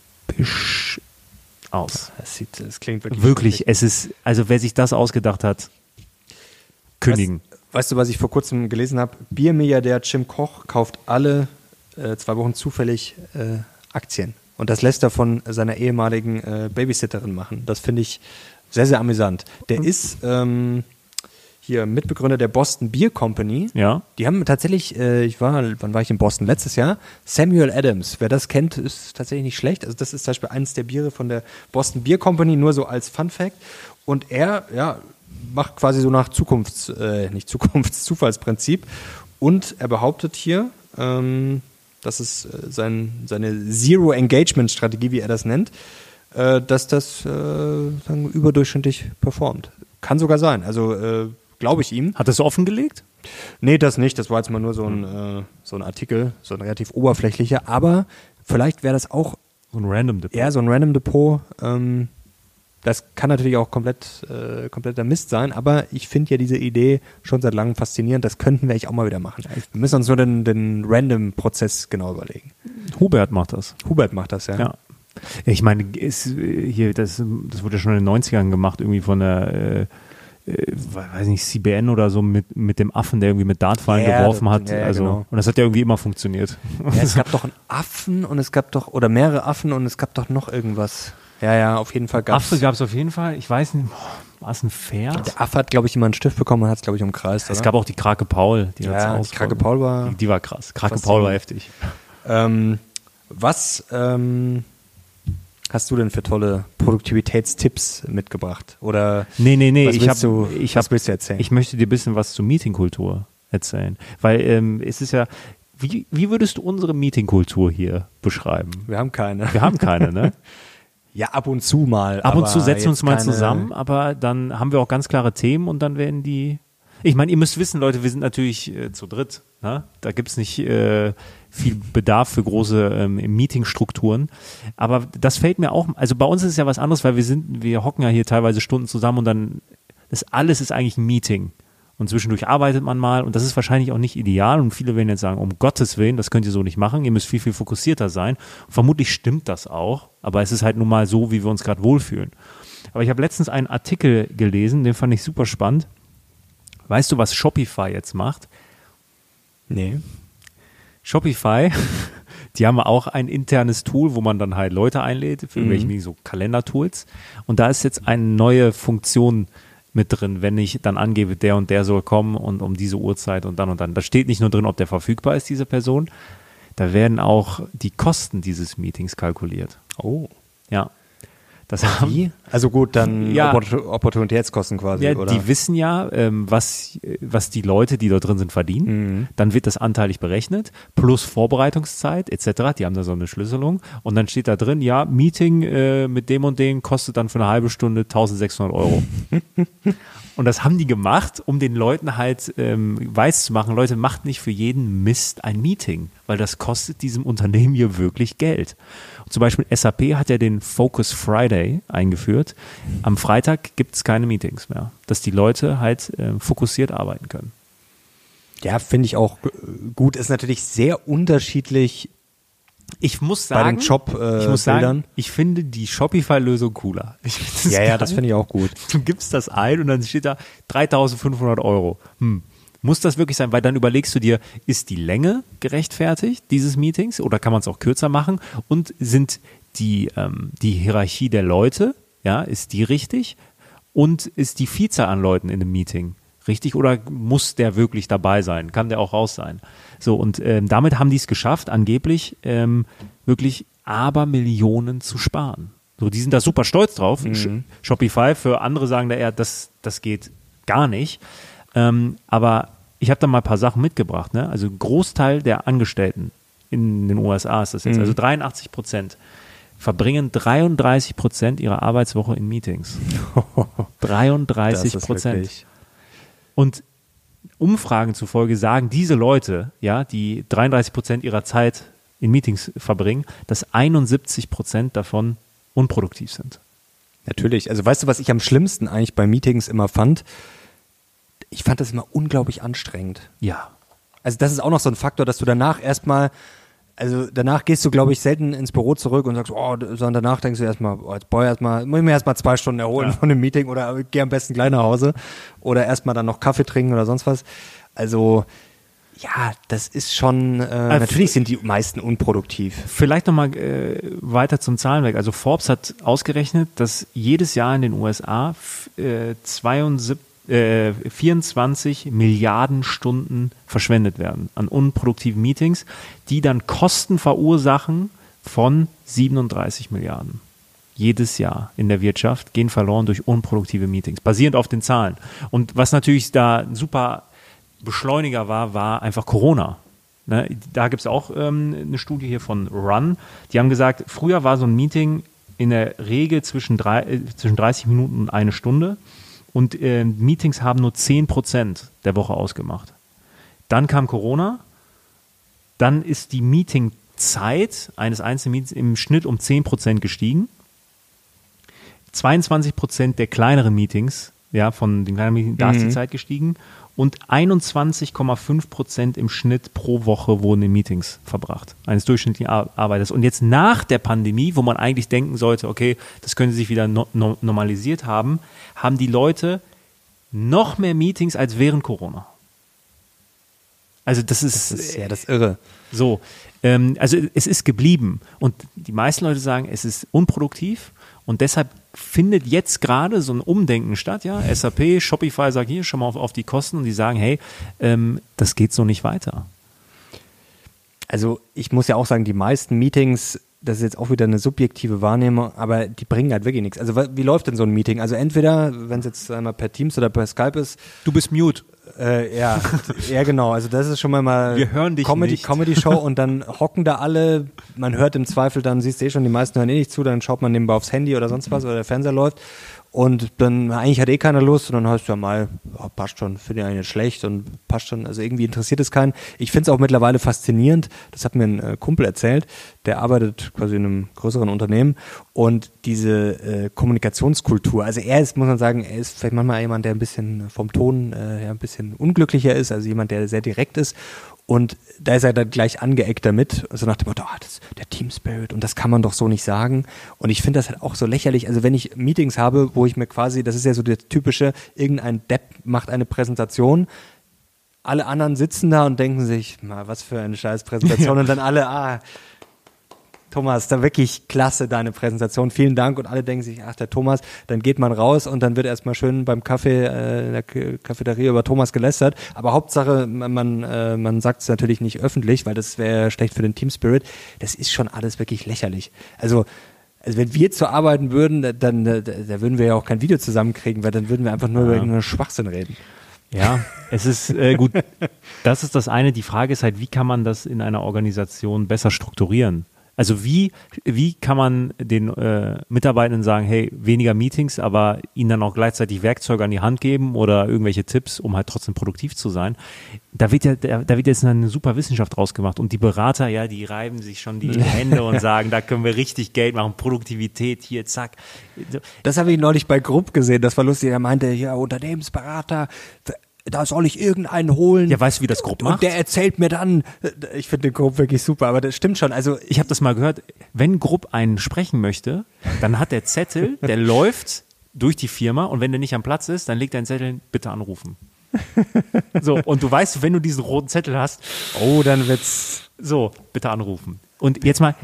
aus. Es klingt wirklich. Es ist, also wer sich das ausgedacht hat, kündigen. Weißt du, was ich vor kurzem gelesen habe? Biermilliardär Jim Koch kauft alle 2 Wochen zufällig Aktien. Und das lässt er von seiner ehemaligen Babysitterin machen. Das finde ich sehr, sehr amüsant. Der ist hier Mitbegründer der Boston Beer Company. Ja. Die haben tatsächlich, wann war ich in Boston? Letztes Jahr. Samuel Adams. Wer das kennt, ist tatsächlich nicht schlecht. Also das ist zum Beispiel eines der Biere von der Boston Beer Company, nur so als Fun Fact. Und er, macht quasi so nach Zufallsprinzip. Und er behauptet hier, das ist seine Zero-Engagement-Strategie, wie er das nennt, dass das sagen, überdurchschnittlich performt. Kann sogar sein. Also glaube ich ihm. Hat das offengelegt? Nee, das nicht. Das war jetzt mal nur so ein Artikel, so ein relativ oberflächlicher. Aber vielleicht wäre das auch So ein Random Depot. Ja, so ein Random Depot. Das kann natürlich auch kompletter Mist sein, aber ich finde ja diese Idee schon seit langem faszinierend. Das könnten wir eigentlich auch mal wieder machen. Wir müssen uns nur den Random-Prozess genau überlegen. Hubert macht das. Hubert macht das, ja. Ja. Ich meine, das wurde ja schon in den 90ern gemacht, irgendwie von der weiß nicht, CBN oder so mit dem Affen, der irgendwie mit Dartpfeilen geworfen hat. Ja, also, genau. Und das hat ja irgendwie immer funktioniert. Ja, es gab doch einen Affen und es gab doch, oder mehrere Affen und es gab doch noch irgendwas. Ja, auf jeden Fall gab es. Affe gab es auf jeden Fall. Ich weiß nicht, war es ein Pferd? Der Affe hat, glaube ich, immer einen Stift bekommen und hat es, glaube ich, umkreist. Es gab auch die Krake Paul. Die Krake Paul war. Die war krass. Krake Paul war heftig. Was hast du denn für tolle Produktivitätstipps mitgebracht? Oder Nee. Was willst du erzählen? Ich möchte dir ein bisschen was zur Meetingkultur erzählen. Weil es ist ja, wie würdest du unsere Meetingkultur hier beschreiben? Wir haben keine. Wir haben keine, ne? Ja, ab und zu mal. Ab und zu setzen wir uns mal zusammen, aber dann haben wir auch ganz klare Themen und dann werden die. Ich meine, ihr müsst wissen, Leute, wir sind natürlich zu dritt. Ne? Da gibt es nicht viel Bedarf für große Meetingstrukturen. Aber das fällt mir auch, also bei uns ist es ja was anderes, weil wir hocken ja hier teilweise Stunden zusammen und dann, alles ist eigentlich ein Meeting. Und zwischendurch arbeitet man mal und das ist wahrscheinlich auch nicht ideal und viele werden jetzt sagen, um Gottes Willen, das könnt ihr so nicht machen, ihr müsst viel, viel fokussierter sein. Und vermutlich stimmt das auch, aber es ist halt nun mal so, wie wir uns gerade wohlfühlen. Aber ich habe letztens einen Artikel gelesen, den fand ich super spannend. Weißt du, was Shopify jetzt macht? Nee. Shopify, die haben auch ein internes Tool, wo man dann halt Leute einlädt, für irgendwelche so Kalendertools. Und da ist jetzt eine neue Funktion mit drin, wenn ich dann angebe, der und der soll kommen und um diese Uhrzeit und dann und dann. Da steht nicht nur drin, ob der verfügbar ist, diese Person. Da werden auch die Kosten dieses Meetings kalkuliert. Oh. Ja. Wie? Also gut, dann Ja. Opportunitätskosten quasi, Ja, oder? die wissen ja, was die Leute, die dort drin sind, verdienen. Dann wird das anteilig berechnet, plus Vorbereitungszeit etc. Die haben da so eine Schlüsselung. Und dann steht da drin, ja, Meeting mit dem und dem kostet dann für eine halbe Stunde 1.600 Euro. Und das haben die gemacht, um den Leuten halt weiß zu machen, Leute, macht nicht für jeden Mist ein Meeting, weil das kostet diesem Unternehmen hier wirklich Geld. Und zum Beispiel SAP hat ja den Focus Friday eingeführt. Am Freitag gibt es keine Meetings mehr, dass die Leute halt fokussiert arbeiten können. Ja, finde ich auch gut. Ist natürlich sehr unterschiedlich Ich muss bei sagen, den Job-Bildern. ich finde die Shopify-Lösung cooler. Das finde ich auch gut. Du gibst das ein und dann steht da 3.500 Euro. Muss das wirklich sein? Weil dann überlegst du dir, ist die Länge gerechtfertigt dieses Meetings oder kann man es auch kürzer machen? Und sind die Hierarchie der Leute, ja, ist die richtig? Und ist die Vielzahl an Leuten in dem Meeting richtig oder muss der wirklich dabei sein? Kann der auch raus sein? So, und damit haben die es geschafft, angeblich wirklich Abermillionen zu sparen. So, die sind da super stolz drauf. Shopify, für andere sagen da eher, das geht gar nicht. Aber ich habe da mal ein paar Sachen mitgebracht. Ne? Also ein Großteil der Angestellten in den USA ist das jetzt, also 83% verbringen 33% ihrer Arbeitswoche in Meetings. 33%. Und Umfragen zufolge sagen diese Leute, ja, die 33% ihrer Zeit in Meetings verbringen, dass 71% davon unproduktiv sind. Natürlich. Also weißt du, was ich am schlimmsten eigentlich bei Meetings immer fand? Ich fand das immer unglaublich anstrengend. Ja. Also das ist auch noch so ein Faktor, dass du danach danach gehst du, glaube ich, selten ins Büro zurück und sagst, sondern danach denkst du erstmal, jetzt muss ich mir erstmal 2 Stunden erholen von dem Meeting oder geh am besten gleich nach Hause oder erstmal dann noch Kaffee trinken oder sonst was. Also ja, das ist schon, natürlich sind die meisten unproduktiv. Vielleicht nochmal weiter zum Zahlenwerk. Also Forbes hat ausgerechnet, dass jedes Jahr in den USA 24 Milliarden Stunden verschwendet werden an unproduktiven Meetings, die dann Kosten verursachen von 37 Milliarden. Jedes Jahr in der Wirtschaft gehen verloren durch unproduktive Meetings, basierend auf den Zahlen. Und was natürlich da ein super Beschleuniger war einfach Corona. Ne? Da gibt es auch eine Studie hier von Run. Die haben gesagt, früher war so ein Meeting in der Regel zwischen 30 Minuten und eine Stunde und Meetings haben nur 10% der Woche ausgemacht. Dann kam Corona, dann ist die Meetingzeit eines einzelnen Meetings im Schnitt um 10% gestiegen. 22% der kleineren Meetings, ja, von den kleineren Meetings, da ist die Zeit gestiegen und 21,5% im Schnitt pro Woche wurden in Meetings verbracht, eines durchschnittlichen Arbeiters. Und jetzt nach der Pandemie, wo man eigentlich denken sollte, okay, das könnte sich wieder normalisiert haben, haben die Leute noch mehr Meetings als während Corona. Also das ist ja das Irre. So, also es ist geblieben und die meisten Leute sagen, es ist unproduktiv und deshalb findet jetzt gerade so ein Umdenken statt, ja, SAP, Shopify sagt hier schon mal auf die Kosten und die sagen, hey, das geht so nicht weiter. Also ich muss ja auch sagen, die meisten Meetings, das ist jetzt auch wieder eine subjektive Wahrnehmung, aber die bringen halt wirklich nichts. Also wie läuft denn so ein Meeting? Also entweder, wenn es jetzt einmal per Teams oder per Skype ist. Du bist mute. Ja, genau. Also das ist schon mal wir hören dich nicht. Comedy-Show und dann hocken da alle, man hört im Zweifel, dann siehst du eh schon, die meisten hören eh nicht zu, dann schaut man nebenbei aufs Handy oder sonst was oder der Fernseher läuft und dann eigentlich hat eh keiner Lust und dann heißt du ja mal, oh, passt schon, finde ich eigentlich nicht schlecht und passt schon, also irgendwie interessiert es keinen. Ich finde es auch mittlerweile faszinierend, das hat mir ein Kumpel erzählt, der arbeitet quasi in einem größeren Unternehmen und diese Kommunikationskultur, also er ist, muss man sagen, er ist vielleicht manchmal jemand, der ein bisschen vom Ton ja, ein bisschen unglücklicher ist, also jemand, der sehr direkt ist. Und da ist er dann gleich angeeckt damit, so nach dem Motto, das der Team Spirit und das kann man doch so nicht sagen. Und ich finde das halt auch so lächerlich. Also wenn ich Meetings habe, wo ich mir quasi, das ist ja so der typische, irgendein Depp macht eine Präsentation, alle anderen sitzen da und denken sich, mal was für eine scheiß Präsentation und dann alle, Thomas, da wirklich klasse deine Präsentation, vielen Dank und alle denken sich, ach der Thomas, dann geht man raus und dann wird erstmal schön beim Kaffee in der Cafeteria über Thomas gelästert, aber Hauptsache man sagt es natürlich nicht öffentlich, weil das wäre schlecht für den Team Spirit, das ist schon alles wirklich lächerlich. Also wenn wir jetzt so arbeiten würden, dann da würden wir ja auch kein Video zusammenkriegen, weil dann würden wir einfach nur über irgendeinen Schwachsinn reden. Ja, es ist gut, das ist das eine, die Frage ist halt, wie kann man das in einer Organisation besser strukturieren? Also wie kann man den Mitarbeitenden sagen, hey, weniger Meetings, aber ihnen dann auch gleichzeitig Werkzeuge an die Hand geben oder irgendwelche Tipps, um halt trotzdem produktiv zu sein. Da wird jetzt eine super Wissenschaft draus gemacht und die Berater, ja, die reiben sich schon die Hände und sagen, da können wir richtig Geld machen, Produktivität, hier, zack. Das habe ich neulich bei Grupp gesehen, das war lustig, er meinte, ja, Unternehmensberater, da soll ich irgendeinen holen. Ja, weißt du, wie das Grupp macht? Und der erzählt mir dann, ich finde den Grupp wirklich super, aber das stimmt schon. Also ich habe das mal gehört, wenn Grupp einen sprechen möchte, dann hat der Zettel, der läuft durch die Firma und wenn der nicht am Platz ist, dann legt er einen Zettel, bitte anrufen. So, und du weißt, wenn du diesen roten Zettel hast, dann wird's so, bitte anrufen. Und jetzt mal,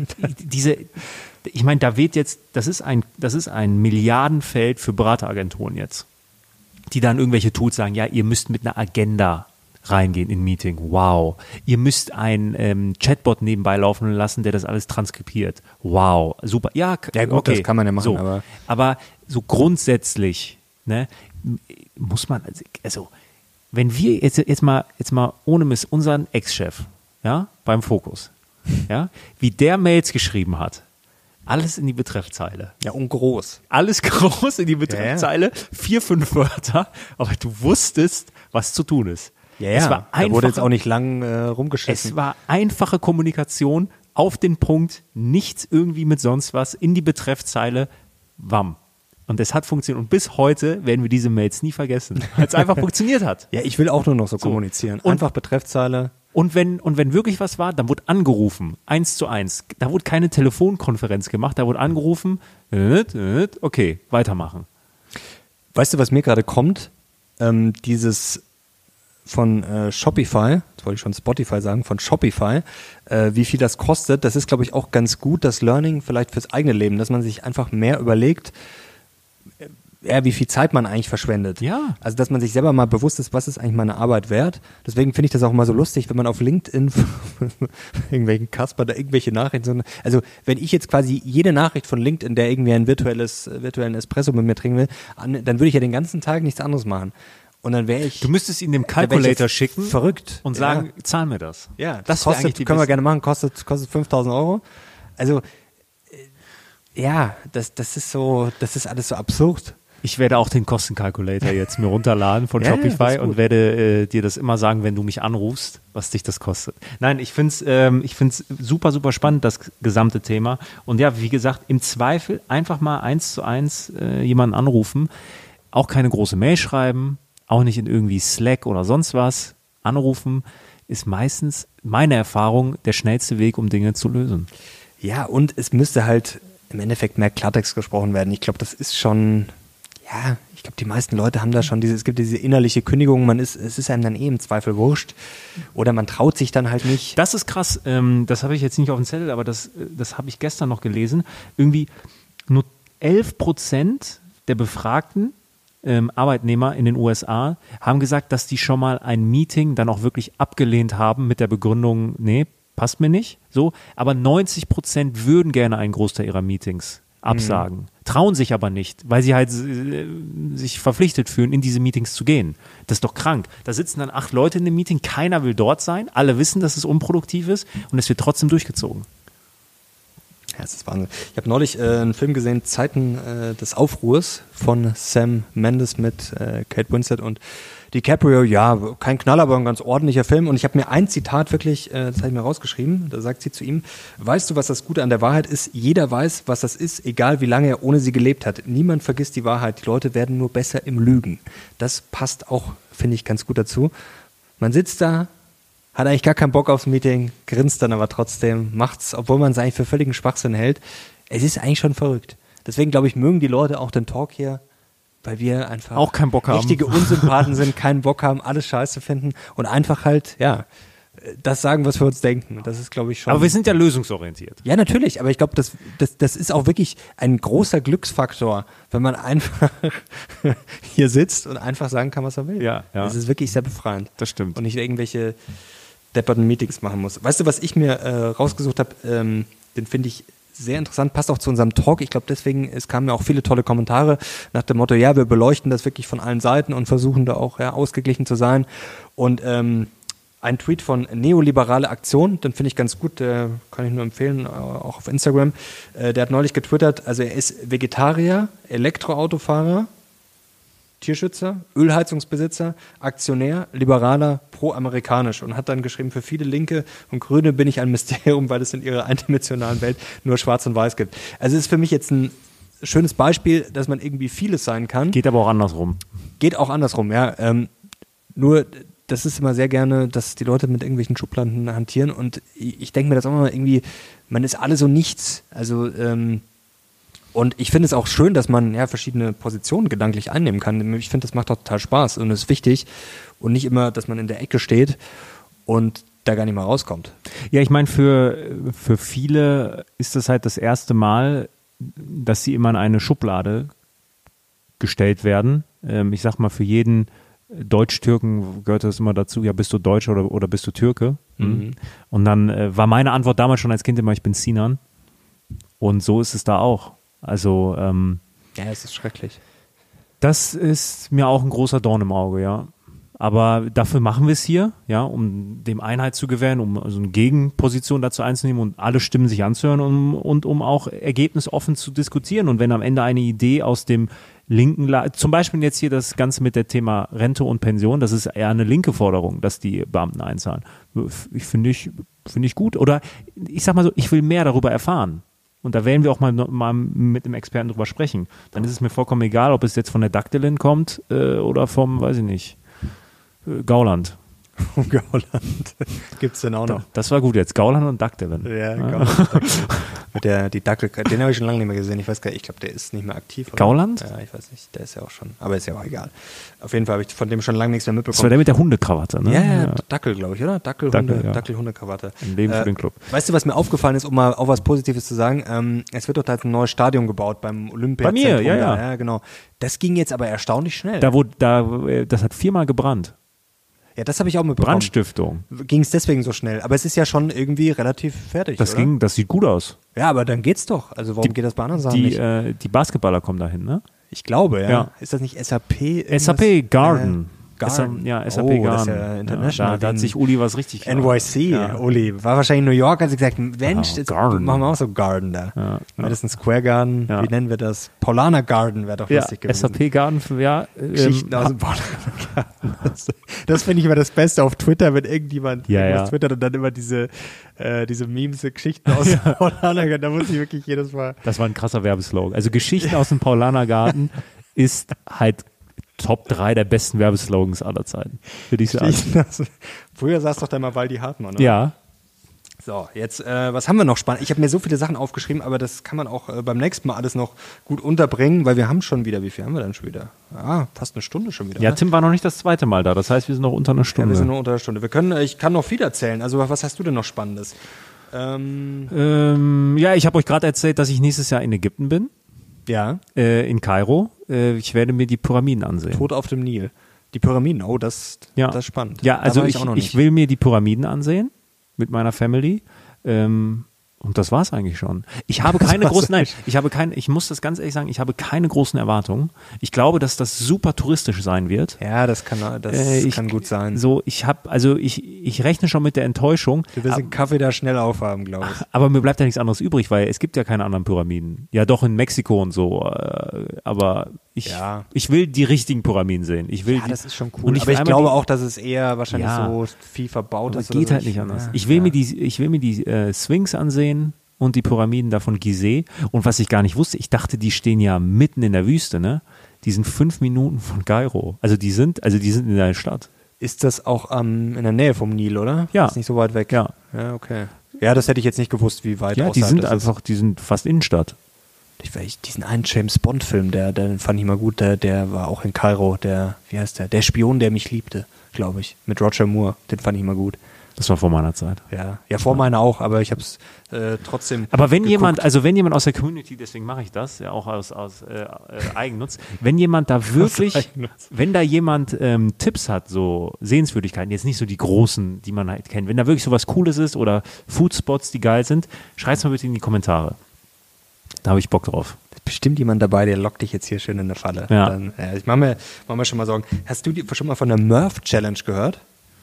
ich meine, da wird jetzt, das ist ein Milliardenfeld für Berateragenturen jetzt, die dann irgendwelche Tools sagen, ja, ihr müsst mit einer Agenda reingehen in ein Meeting. Wow. Ihr müsst einen Chatbot nebenbei laufen lassen, der das alles transkribiert. Wow. Super. Ja, gut, okay. Das kann man ja machen. So. Aber so grundsätzlich, ne, muss man, also wenn wir jetzt mal ohne Mist unseren Ex-Chef, ja, beim Fokus, ja, wie der Mails geschrieben hat, alles in die Betreffzeile. Ja, und groß. Alles groß in die Betreffzeile, 4, 5 Wörter, aber du wusstest, was zu tun ist. Ja, es war da wurde jetzt auch nicht lang rumgeschissen. Es war einfache Kommunikation, auf den Punkt, nichts irgendwie mit sonst was, in die Betreffzeile, wam. Und es hat funktioniert. Und bis heute werden wir diese Mails nie vergessen, weil es einfach funktioniert hat. Ja, ich will auch nur noch so kommunizieren. Einfach Betreffzeile. Und wenn wirklich was war, dann wurde angerufen, 1:1. Da wurde keine Telefonkonferenz gemacht, da wurde angerufen, okay, weitermachen. Weißt du, was mir gerade kommt? Dieses von Shopify, jetzt wollte ich schon Spotify sagen, von Shopify, wie viel das kostet, das ist, glaube ich, auch ganz gut, das Learning vielleicht fürs eigene Leben, dass man sich einfach mehr überlegt, wie viel Zeit man eigentlich verschwendet. Ja. Also, dass man sich selber mal bewusst ist, was ist eigentlich meine Arbeit wert. Deswegen finde ich das auch mal so lustig, wenn man auf LinkedIn irgendwelchen Kasper da irgendwelche Nachrichten, also wenn ich jetzt quasi jede Nachricht von LinkedIn, der irgendwie einen virtuellen Espresso mit mir trinken will, dann würde ich ja den ganzen Tag nichts anderes machen. Und dann wäre ich. Du müsstest ihn dem Calculator schicken. Verrückt. Und sagen, zahl mir das. Ja, das kostet, können wir gerne machen, kostet 5.000 Euro. Also, ja, das ist alles so absurd. Ich werde auch den Kostenkalkulator jetzt mir runterladen von Shopify und werde dir das immer sagen, wenn du mich anrufst, was dich das kostet. Nein, ich finde es super, super spannend, das gesamte Thema. Und ja, wie gesagt, im Zweifel einfach mal 1:1 jemanden anrufen, auch keine große Mail schreiben, auch nicht in irgendwie Slack oder sonst was. Anrufen ist meistens, meine Erfahrung, der schnellste Weg, um Dinge zu lösen. Ja, und es müsste halt im Endeffekt mehr Klartext gesprochen werden. Ich glaube, das ist schon... Ja, ich glaube, die meisten Leute haben da schon es gibt diese innerliche Kündigung, es ist einem dann im Zweifel wurscht oder man traut sich dann halt nicht. Das ist krass, das habe ich jetzt nicht auf dem Zettel, aber das habe ich gestern noch gelesen. Irgendwie nur 11% der befragten Arbeitnehmer in den USA haben gesagt, dass die schon mal ein Meeting dann auch wirklich abgelehnt haben mit der Begründung, nee, passt mir nicht, so, aber 90% würden gerne einen Großteil ihrer Meetings absagen, trauen sich aber nicht, weil sie halt sich verpflichtet fühlen, in diese Meetings zu gehen. Das ist doch krank. Da sitzen dann 8 Leute in dem Meeting, keiner will dort sein, alle wissen, dass es unproduktiv ist und es wird trotzdem durchgezogen. Ja, das ist Wahnsinn. Ich habe neulich einen Film gesehen, Zeiten des Aufruhrs von Sam Mendes mit Kate Winslet und DiCaprio. Ja, kein Knaller, aber ein ganz ordentlicher Film. Und ich habe mir ein Zitat wirklich, das habe ich mir rausgeschrieben, da sagt sie zu ihm: Weißt du, was das Gute an der Wahrheit ist? Jeder weiß, was das ist, egal wie lange er ohne sie gelebt hat. Niemand vergisst die Wahrheit. Die Leute werden nur besser im Lügen. Das passt auch, finde ich, ganz gut dazu. Man sitzt da, hat eigentlich gar keinen Bock aufs Meeting, grinst dann aber trotzdem, macht's, obwohl man es eigentlich für völligen Schwachsinn hält. Es ist eigentlich schon verrückt. Deswegen, glaube ich, mögen die Leute auch den Talk hier, weil wir einfach auch keinen Bock richtige Unsympathen sind, keinen Bock haben, alles scheiße finden und einfach halt, ja, das sagen, was wir uns denken. Das ist, glaube ich, schon... Aber wir sind ja lösungsorientiert. Ja, natürlich, aber ich glaube, das ist auch wirklich ein großer Glücksfaktor, wenn man einfach hier sitzt und einfach sagen kann, was er will. Ja. Das ist wirklich sehr befreiend. Das stimmt. Und nicht irgendwelche depperten Meetings machen muss. Weißt du, was ich mir rausgesucht habe, den finde ich sehr interessant, passt auch zu unserem Talk. Ich glaube, deswegen, es kamen ja auch viele tolle Kommentare nach dem Motto, ja, wir beleuchten das wirklich von allen Seiten und versuchen da auch ausgeglichen zu sein. Und ein Tweet von Neoliberale Aktion, den finde ich ganz gut, kann ich nur empfehlen, auch auf Instagram. Der hat neulich getwittert, also er ist Vegetarier, Elektroautofahrer, Tierschützer, Ölheizungsbesitzer, Aktionär, Liberaler, pro-amerikanisch und hat dann geschrieben, für viele Linke und Grüne bin ich ein Mysterium, weil es in ihrer eindimensionalen Welt nur Schwarz und Weiß gibt. Also es ist für mich jetzt ein schönes Beispiel, dass man irgendwie vieles sein kann. Geht aber auch andersrum. Geht auch andersrum, ja. Nur, das ist immer sehr gerne, dass die Leute mit irgendwelchen Schubladen hantieren und ich denke mir das auch immer irgendwie, man ist alle so nichts, also und ich finde es auch schön, dass man verschiedene Positionen gedanklich einnehmen kann. Ich finde, das macht auch total Spaß und ist wichtig und nicht immer, dass man in der Ecke steht und da gar nicht mehr rauskommt. Ja, ich meine, für viele ist das halt das erste Mal, dass sie immer in eine Schublade gestellt werden. Ich sag mal, für jeden Deutsch-Türken gehört das immer dazu, ja, bist du Deutscher oder bist du Türke? Mhm. Und dann war meine Antwort damals schon als Kind immer, ich bin Sinan. Und so ist es da auch. Also, ja, es ist schrecklich. Das ist mir auch ein großer Dorn im Auge, ja. Aber dafür machen wir es hier, ja, um dem Einheit zu gewähren, um also eine Gegenposition dazu einzunehmen und alle Stimmen sich anzuhören und um auch ergebnisoffen zu diskutieren. Und wenn am Ende eine Idee aus dem linken zum Beispiel jetzt hier das Ganze mit dem Thema Rente und Pension, das ist eher eine linke Forderung, dass die Beamten einzahlen. Finde ich gut. Oder ich sag mal so, ich will mehr darüber erfahren. Und da werden wir auch mal mit dem Experten drüber sprechen. Dann ist es mir vollkommen egal, ob es jetzt von der Daktelin kommt oder vom, weiß ich nicht, Gauland. Gauland. Gibt's denn auch noch? Das war gut jetzt. Gauland und Daktelin. Ja, Gauland und Daktelin. Die Dackel, den habe ich schon lange nicht mehr gesehen. Ich weiß gar nicht, ich glaube, der ist nicht mehr aktiv. Oder? Gauland? Ja, ich weiß nicht. Der ist ja auch schon, aber ist ja auch egal. Auf jeden Fall habe ich von dem schon lange nichts mehr mitbekommen. Das war der mit der Hundekrawatte, ne? Ja, Dackel, glaube ich, oder? Dackel-Hundekrawatte. Ein Leben für den Club. Weißt du, was mir aufgefallen ist, um mal auch was Positives zu sagen? Es wird doch da ein neues Stadion gebaut beim Olympiazentrum. Bei mir, ja. Ja, genau. Das ging jetzt aber erstaunlich schnell. Das hat 4-mal gebrannt. Ja, das habe ich auch mitbekommen. Brandstiftung. Ging es deswegen so schnell. Aber es ist ja schon irgendwie relativ fertig, das oder? Das sieht gut aus. Ja, aber dann geht's doch. Also warum geht das bei anderen Sachen nicht? Die Basketballer kommen dahin, ne? Ich glaube, ja. Ist das nicht SAP? SAP Garden. Garden. SAP oh, Garden. Das ist ja international. Da hat sich Uli was richtig... NYC, Uli. War wahrscheinlich in New York, hat sie gesagt, Mensch, jetzt Garden. machen wir auch so Garden da. Madison Square Garden, wie nennen wir das? Paulaner Garden wäre doch lustig gewesen. SAP Garden, Geschichten aus dem Paulaner Garden. Das finde ich immer das Beste auf Twitter, wenn irgendjemand irgendwas twittert und dann immer diese Memes, Geschichten aus dem Paulaner Garden, da muss ich wirklich jedes Mal... Das war ein krasser Werbeslogan. Also Geschichten aus dem Paulaner Garden ist halt Top 3 der besten Werbeslogans aller Zeiten, würde ich sagen. Früher saß doch da mal Waldi Hartmann, oder? Ja. So, jetzt, was haben wir noch spannend? Ich habe mir so viele Sachen aufgeschrieben, aber das kann man auch beim nächsten Mal alles noch gut unterbringen, weil wir haben schon wieder, wie viel haben wir denn schon wieder? Fast eine Stunde schon wieder. Ja, ne? Tim war noch nicht das zweite Mal da, das heißt, wir sind noch unter einer Stunde. Ja, wir sind noch unter einer Stunde. Ich kann noch viel erzählen. Also, was hast du denn noch Spannendes? Ich habe euch gerade erzählt, dass ich nächstes Jahr in Ägypten bin. Ja. In Kairo. Ich werde mir die Pyramiden ansehen. Tod auf dem Nil. Die Pyramiden, das ist spannend. Ja, also ich will mir die Pyramiden ansehen mit meiner Family. Und das war's eigentlich schon. Ich habe keine großen, ich muss das ganz ehrlich sagen, ich habe keine großen Erwartungen. Ich glaube, dass das super touristisch sein wird. Ja, das kann gut sein. So, ich rechne schon mit der Enttäuschung. Du wirst den Kaffee da schnell aufhaben, glaube ich. Aber mir bleibt ja nichts anderes übrig, weil es gibt ja keine anderen Pyramiden. Ja, doch in Mexiko und so. Aber ich will die richtigen Pyramiden sehen. Das ist schon cool. Aber ich glaube auch, dass es eher wahrscheinlich so viel verbaut ist. Das geht halt nicht anders. Ich will mir die Sphinx ansehen und die Pyramiden da von Gizeh. Und was ich gar nicht wusste, ich dachte, die stehen ja mitten in der Wüste, ne? Die sind 5 Minuten von Kairo. Also die sind in der Stadt. Ist das auch in der Nähe vom Nil, oder? Ja. Ist nicht so weit weg. Ja. Ja, okay. Ja, das hätte ich jetzt nicht gewusst, wie weit die sind fast Innenstadt. Diesen einen James Bond-Film, den fand ich mal gut, der war auch in Kairo, wie heißt der? Der Spion, der mich liebte, glaube ich, mit Roger Moore, den fand ich mal gut. Das war vor meiner Zeit. Ja, vor meiner auch, aber ich habe es trotzdem Aber wenn jemand aus der Community, deswegen mache ich das, ja auch aus Eigennutz, wenn jemand da wirklich, wenn da jemand Tipps hat, so Sehenswürdigkeiten, jetzt nicht so die großen, die man halt kennt, wenn da wirklich so was Cooles ist oder Foodspots, die geil sind, schreib's mal bitte in die Kommentare. Da habe ich Bock drauf. Da ist bestimmt jemand dabei, der lockt dich jetzt hier schön in eine Falle. Ja. Ich mach mir schon mal Sorgen. Hast du schon mal von der Murph Challenge gehört?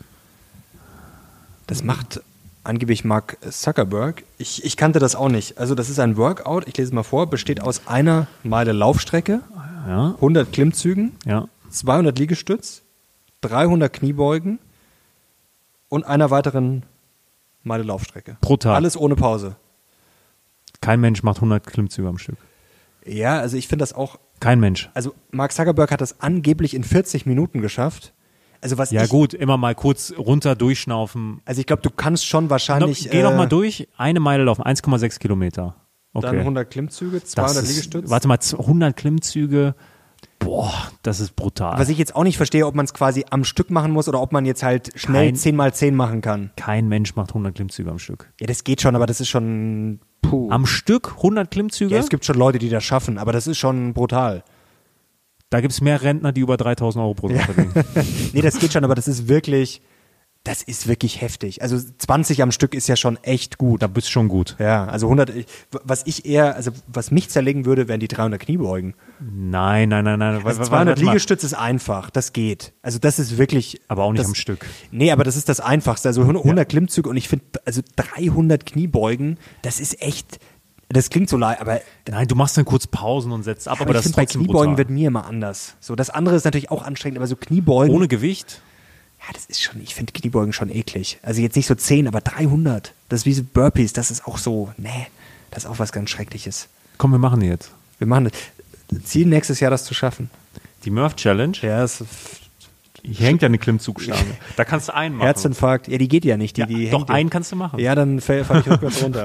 Das macht angeblich Mark Zuckerberg. Ich kannte das auch nicht. Also das ist ein Workout, ich lese mal vor, besteht aus 1 Meile Laufstrecke, 100 Klimmzügen, 200 Liegestütz, 300 Kniebeugen und einer weiteren Meile Laufstrecke. Pro Tag. Alles ohne Pause. Kein Mensch macht 100 Klimmzüge am Stück. Ja, also ich finde das auch... Kein Mensch. Also Mark Zuckerberg hat das angeblich in 40 Minuten geschafft. Also gut, immer mal kurz runter durchschnaufen. Also ich glaube, du kannst schon wahrscheinlich... Geh noch mal durch, 1 Meile laufen, 1,6 Kilometer. Okay. Dann 100 Klimmzüge, 200 Liegestütze. Warte mal, 100 Klimmzüge, boah, das ist brutal. Was ich jetzt auch nicht verstehe, ob man es quasi am Stück machen muss oder ob man jetzt halt schnell 10x10 machen kann. Kein Mensch macht 100 Klimmzüge am Stück. Ja, das geht schon, aber das ist schon... Puh. Am Stück 100 Klimmzüge? Ja, es gibt schon Leute, die das schaffen, aber das ist schon brutal. Da gibt es mehr Rentner, die über 3.000 Euro pro Tag verdienen. Nee, das geht schon, aber das ist wirklich heftig. Also 20 am Stück ist ja schon echt gut. Da bist du schon gut. Ja, also 100, was mich zerlegen würde, wären die 300 Kniebeugen. Nein. Also 200 Liegestütze ist einfach, das geht. Also das ist wirklich... Aber auch nicht am Stück. Nee, aber das ist das Einfachste. Also 100 Klimmzüge und ich finde, also 300 Kniebeugen, das ist echt... Das klingt so leicht, aber... Nein, du machst dann kurz Pausen und setzt ab, aber das ist trotzdem bei Kniebeugen brutal. wird mir immer anders. So, das andere ist natürlich auch anstrengend, aber so Kniebeugen... Ohne Gewicht? Ja, das ist schon, ich finde Kniebeugen schon eklig. Also jetzt nicht so 10, aber 300. Das ist wie so Burpees, das ist auch so, das ist auch was ganz Schreckliches. Komm, wir machen die jetzt. Wir machen das. Ziel nächstes Jahr, das zu schaffen. Die Murph Challenge? Ja, hier hängt ja eine Klimmzugstange. Da kannst du einen machen. Herzinfarkt, ja, die geht ja nicht. Die doch, einen kannst du machen. Ja, dann falle ich rückwärts runter.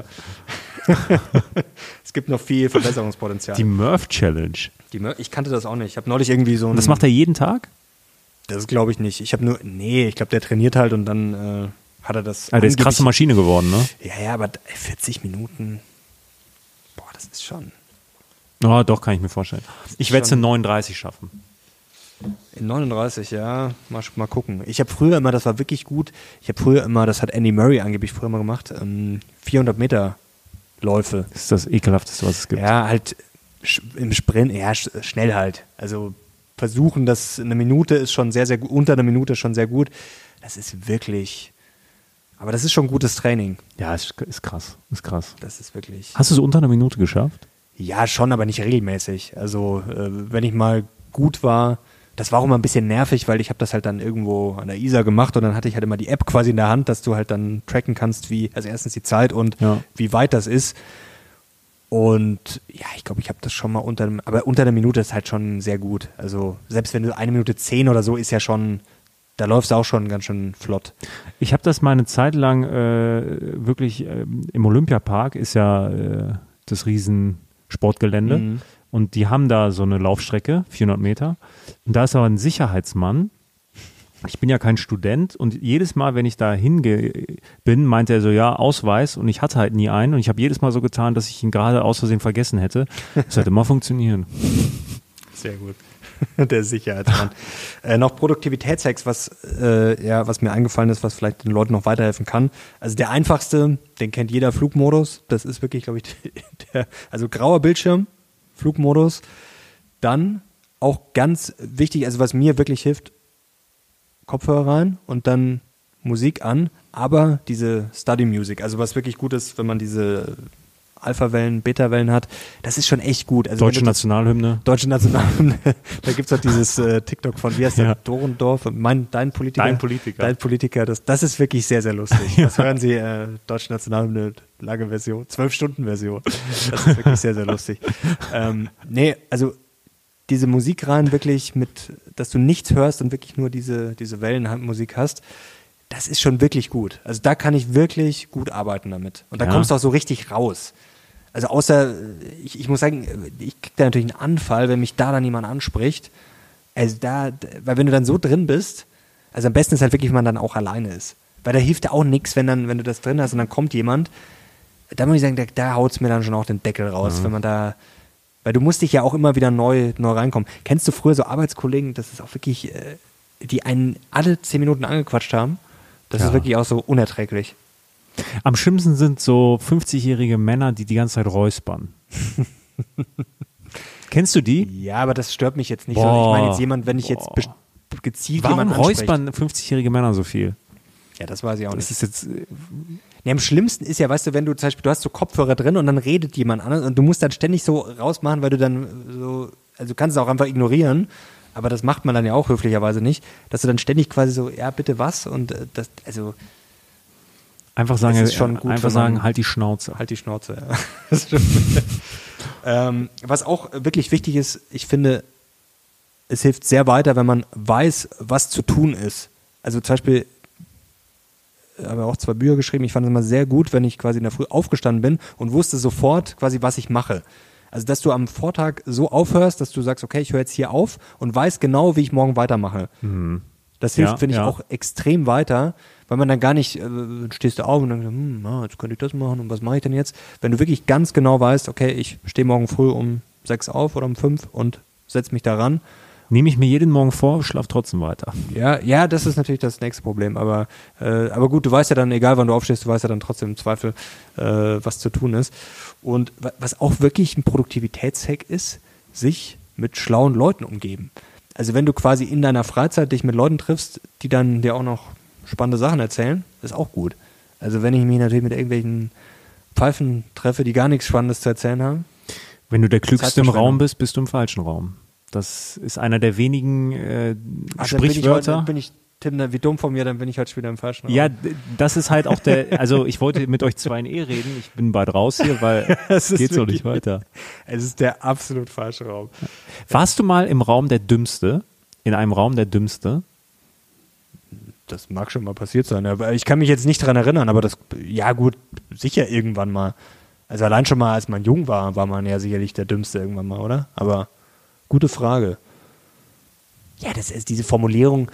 Es gibt noch viel Verbesserungspotenzial. Die Murph Challenge. Ich kannte das auch nicht. Ich habe neulich irgendwie so Das macht er jeden Tag? Das glaube ich nicht. Ich glaube, der trainiert halt und dann hat er das. Der ist krasse Maschine geworden, ne? Ja, aber 40 Minuten, boah, das ist schon. Oh, doch, kann ich mir vorstellen. Ich werde es in 39 schaffen. In 39, ja, mal gucken. Ich habe früher immer, das war wirklich gut, das hat Andy Murray angeblich früher mal gemacht, 400 Meter Läufe. Das ist das ekelhafteste, was es gibt. Ja, halt im Sprint, ja, schnell halt. Also versuchen, das eine Minute ist schon sehr, sehr gut, unter einer Minute ist schon sehr gut. Das ist wirklich, aber das ist schon gutes Training. Ja, ist krass. Ist krass. Das ist wirklich. Hast du es unter einer Minute geschafft? Ja, schon, aber nicht regelmäßig. Also, wenn ich mal gut war, das war auch immer ein bisschen nervig, weil ich habe das halt dann irgendwo an der Isar gemacht und dann hatte ich halt immer die App quasi in der Hand, dass du halt dann tracken kannst, also erstens die Zeit und wie weit das ist. Und ja, ich glaube, ich habe das schon mal aber unter einer Minute ist halt schon sehr gut. Also selbst wenn du 1 Minute 10 oder so ist ja schon, da läufst du auch schon ganz schön flott. Ich habe das mal eine Zeit lang wirklich im Olympiapark ist ja das Riesensportgelände und die haben da so eine Laufstrecke, 400 Meter und da ist aber ein Sicherheitsmann. Ich bin ja kein Student und jedes Mal, wenn ich da bin, meinte er so, ja, Ausweis und ich hatte halt nie einen und ich habe jedes Mal so getan, dass ich ihn gerade aus Versehen vergessen hätte. Das hat immer funktionieren. Sehr gut. Der Sicherheitsmann. Noch Produktivitätshacks, was mir eingefallen ist, was vielleicht den Leuten noch weiterhelfen kann. Also der einfachste, den kennt jeder, Flugmodus. Das ist wirklich, glaube ich, also grauer Bildschirm, Flugmodus. Dann auch ganz wichtig, also was mir wirklich hilft, Kopfhörer rein und dann Musik an, aber diese Study Music, also was wirklich gut ist, wenn man diese Alpha-Wellen, Beta-Wellen hat, das ist schon echt gut. Also Deutsche Nationalhymne. Deutsche Nationalhymne, da gibt es halt dieses TikTok von, wie heißt der, Dorendorf, dein Politiker. Dein Politiker, das ist wirklich sehr, sehr lustig. Das hören Sie, Deutsche Nationalhymne, lange Version, 12-Stunden-Version. Das ist wirklich sehr, sehr lustig. Also diese Musik rein wirklich dass du nichts hörst und wirklich nur diese Wellenmusik hast, das ist schon wirklich gut. Also da kann ich wirklich gut arbeiten damit. Und da kommst du auch so richtig raus. Also außer, ich muss sagen, ich krieg da natürlich einen Anfall, wenn mich da dann jemand anspricht. Also weil wenn du dann so drin bist, also am besten ist halt wirklich, wenn man dann auch alleine ist. Weil da hilft ja auch nichts, wenn du das drin hast und dann kommt jemand, da muss ich sagen, da haut es mir dann schon auch den Deckel raus, wenn man da. Weil du musst dich ja auch immer wieder neu reinkommen. Kennst du früher so Arbeitskollegen, das ist auch wirklich, die einen alle 10 Minuten angequatscht haben? Das ist wirklich auch so unerträglich. Am schlimmsten sind so 50-jährige Männer, die ganze Zeit räuspern. Kennst du die? Ja, aber das stört mich jetzt nicht. Ich meine jetzt jemand, wenn ich jetzt gezielt jemanden anspreche. Warum räuspern 50-jährige Männer so viel? Ja, das weiß ich auch nicht. Das ist jetzt... am schlimmsten ist ja, weißt du, wenn du zum Beispiel, du hast so Kopfhörer drin und dann redet jemand an und du musst dann ständig so rausmachen, weil du dann so, also du kannst es auch einfach ignorieren, aber das macht man dann ja auch höflicherweise nicht, dass du dann ständig quasi so, ja, bitte was und das, also einfach sagen, ist schon gut, halt die Schnauze. Halt die Schnauze, ja. Was auch wirklich wichtig ist, ich finde, es hilft sehr weiter, wenn man weiß, was zu tun ist. Also zum Beispiel, habe auch 2 Bücher geschrieben. Ich fand es immer sehr gut, wenn ich quasi in der Früh aufgestanden bin und wusste sofort quasi, was ich mache. Also, dass du am Vortag so aufhörst, dass du sagst, okay, ich höre jetzt hier auf und weiß genau, wie ich morgen weitermache. Mhm. Das hilft, finde ich, auch extrem weiter, weil man dann gar nicht, stehst du auf und dann, jetzt könnte ich das machen und was mache ich denn jetzt? Wenn du wirklich ganz genau weißt, okay, ich stehe morgen früh um 6 auf oder um 5 und setze mich daran. Nehme ich mir jeden Morgen vor, schlaf trotzdem weiter. Ja, das ist natürlich das nächste Problem. Aber gut, du weißt ja dann, egal wann du aufstehst, du weißt ja dann trotzdem im Zweifel, was zu tun ist. Und was auch wirklich ein Produktivitätshack ist, sich mit schlauen Leuten umgeben. Also wenn du quasi in deiner Freizeit dich mit Leuten triffst, die dann dir auch noch spannende Sachen erzählen, ist auch gut. Also wenn ich mich natürlich mit irgendwelchen Pfeifen treffe, die gar nichts Spannendes zu erzählen haben. Wenn du der Klügste im Raum bist, bist du im falschen Raum. Das ist einer der wenigen Sprichwörter. Dann bin ich, Tim, wie dumm von mir, dann bin ich heute wieder im falschen Raum. Ja, das ist halt auch also ich wollte mit euch 2 in Ehe reden, ich bin bald raus hier, weil es geht so nicht weiter. Es ist der absolut falsche Raum. Warst du mal im Raum der Dümmste? In einem Raum der Dümmste? Das mag schon mal passiert sein, aber ich kann mich jetzt nicht dran erinnern, aber ja gut, sicher irgendwann mal. Also allein schon mal, als man jung war, war man ja sicherlich der Dümmste irgendwann mal, oder? Aber gute Frage. Ja, das ist diese Formulierung,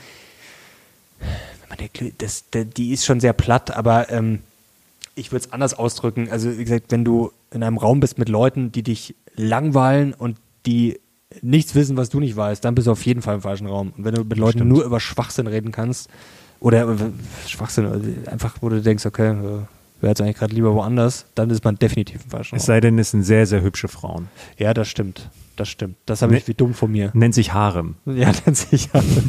die ist schon sehr platt, aber ich würde es anders ausdrücken. Also wie gesagt, wenn du in einem Raum bist mit Leuten, die dich langweilen und die nichts wissen, was du nicht weißt, dann bist du auf jeden Fall im falschen Raum. Und wenn du mit Leuten nur über Schwachsinn reden kannst, oder Schwachsinn, einfach wo du denkst, okay, wäre jetzt eigentlich gerade lieber woanders, dann ist man definitiv im falschen Es sei denn, es sind sehr, sehr hübsche Frauen. Ja, das stimmt. Das stimmt. Das habe ich wie dumm von mir. Nennt sich Harem. Ja, nennt sich Harem.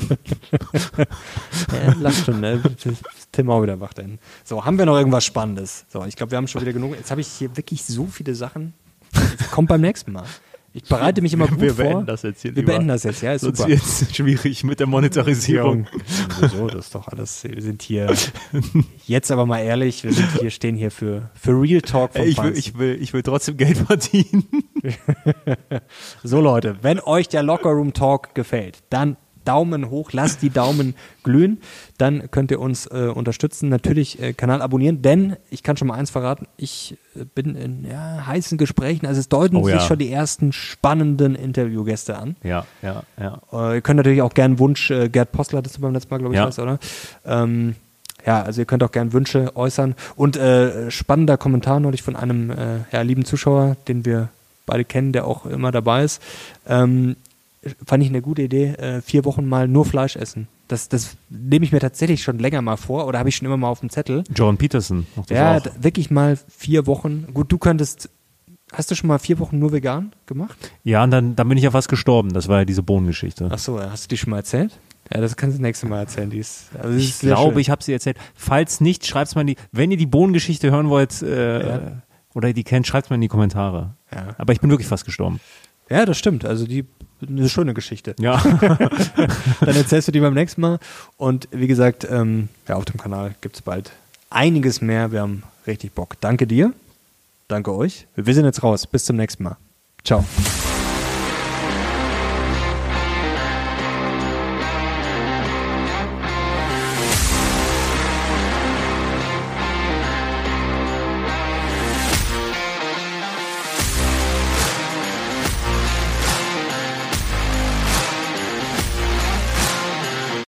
Lass schon, ne? Tim auch wieder wach dahin. So, haben wir noch irgendwas Spannendes? So, ich glaube, wir haben schon wieder genug. Jetzt habe ich hier wirklich so viele Sachen. Das kommt beim nächsten Mal. Ich bereite mich immer gut vor. Wir beenden das jetzt hier. Wir beenden das jetzt, ja, ist sonst super. Sonst wird es schwierig mit der Monetarisierung. So, das ist doch alles. Wir sind hier, jetzt aber mal ehrlich, stehen hier für Real Talk vom ich will trotzdem Geld verdienen. So Leute, wenn euch der Locker Room Talk gefällt, dann Daumen hoch, lasst die Daumen glühen, dann könnt ihr uns unterstützen, natürlich Kanal abonnieren, denn ich kann schon mal eins verraten, ich bin in heißen Gesprächen, also es deuten sich schon die ersten spannenden Interviewgäste an. Ja. Ihr könnt natürlich auch gern Wunsch, Gerd Postler hattest du beim letzten Mal, glaube ich, was, oder? Also ihr könnt auch gern Wünsche äußern und spannender Kommentar neulich von einem lieben Zuschauer, den wir beide kennen, der auch immer dabei ist, fand ich eine gute Idee, 4 Wochen mal nur Fleisch essen. Das nehme ich mir tatsächlich schon länger mal vor oder habe ich schon immer mal auf dem Zettel. Jordan Peterson macht das auch. Wirklich mal 4 Wochen. Gut, hast du schon mal 4 Wochen nur vegan gemacht? Ja, und dann bin ich ja fast gestorben. Das war ja diese Bohnengeschichte. Ach so, hast du die schon mal erzählt? Ja, das kannst du das nächste Mal erzählen. Ich glaube, ich habe sie erzählt. Falls nicht, schreibt's mal wenn ihr die Bohnengeschichte hören wollt oder die kennt, schreibt mal in die Kommentare. Ja. Aber ich bin wirklich fast gestorben. Ja, das stimmt. Also eine schöne Geschichte. Ja. Dann erzählst du die beim nächsten Mal. Und wie gesagt, auf dem Kanal gibt es bald einiges mehr. Wir haben richtig Bock. Danke dir. Danke euch. Wir sind jetzt raus. Bis zum nächsten Mal. Ciao.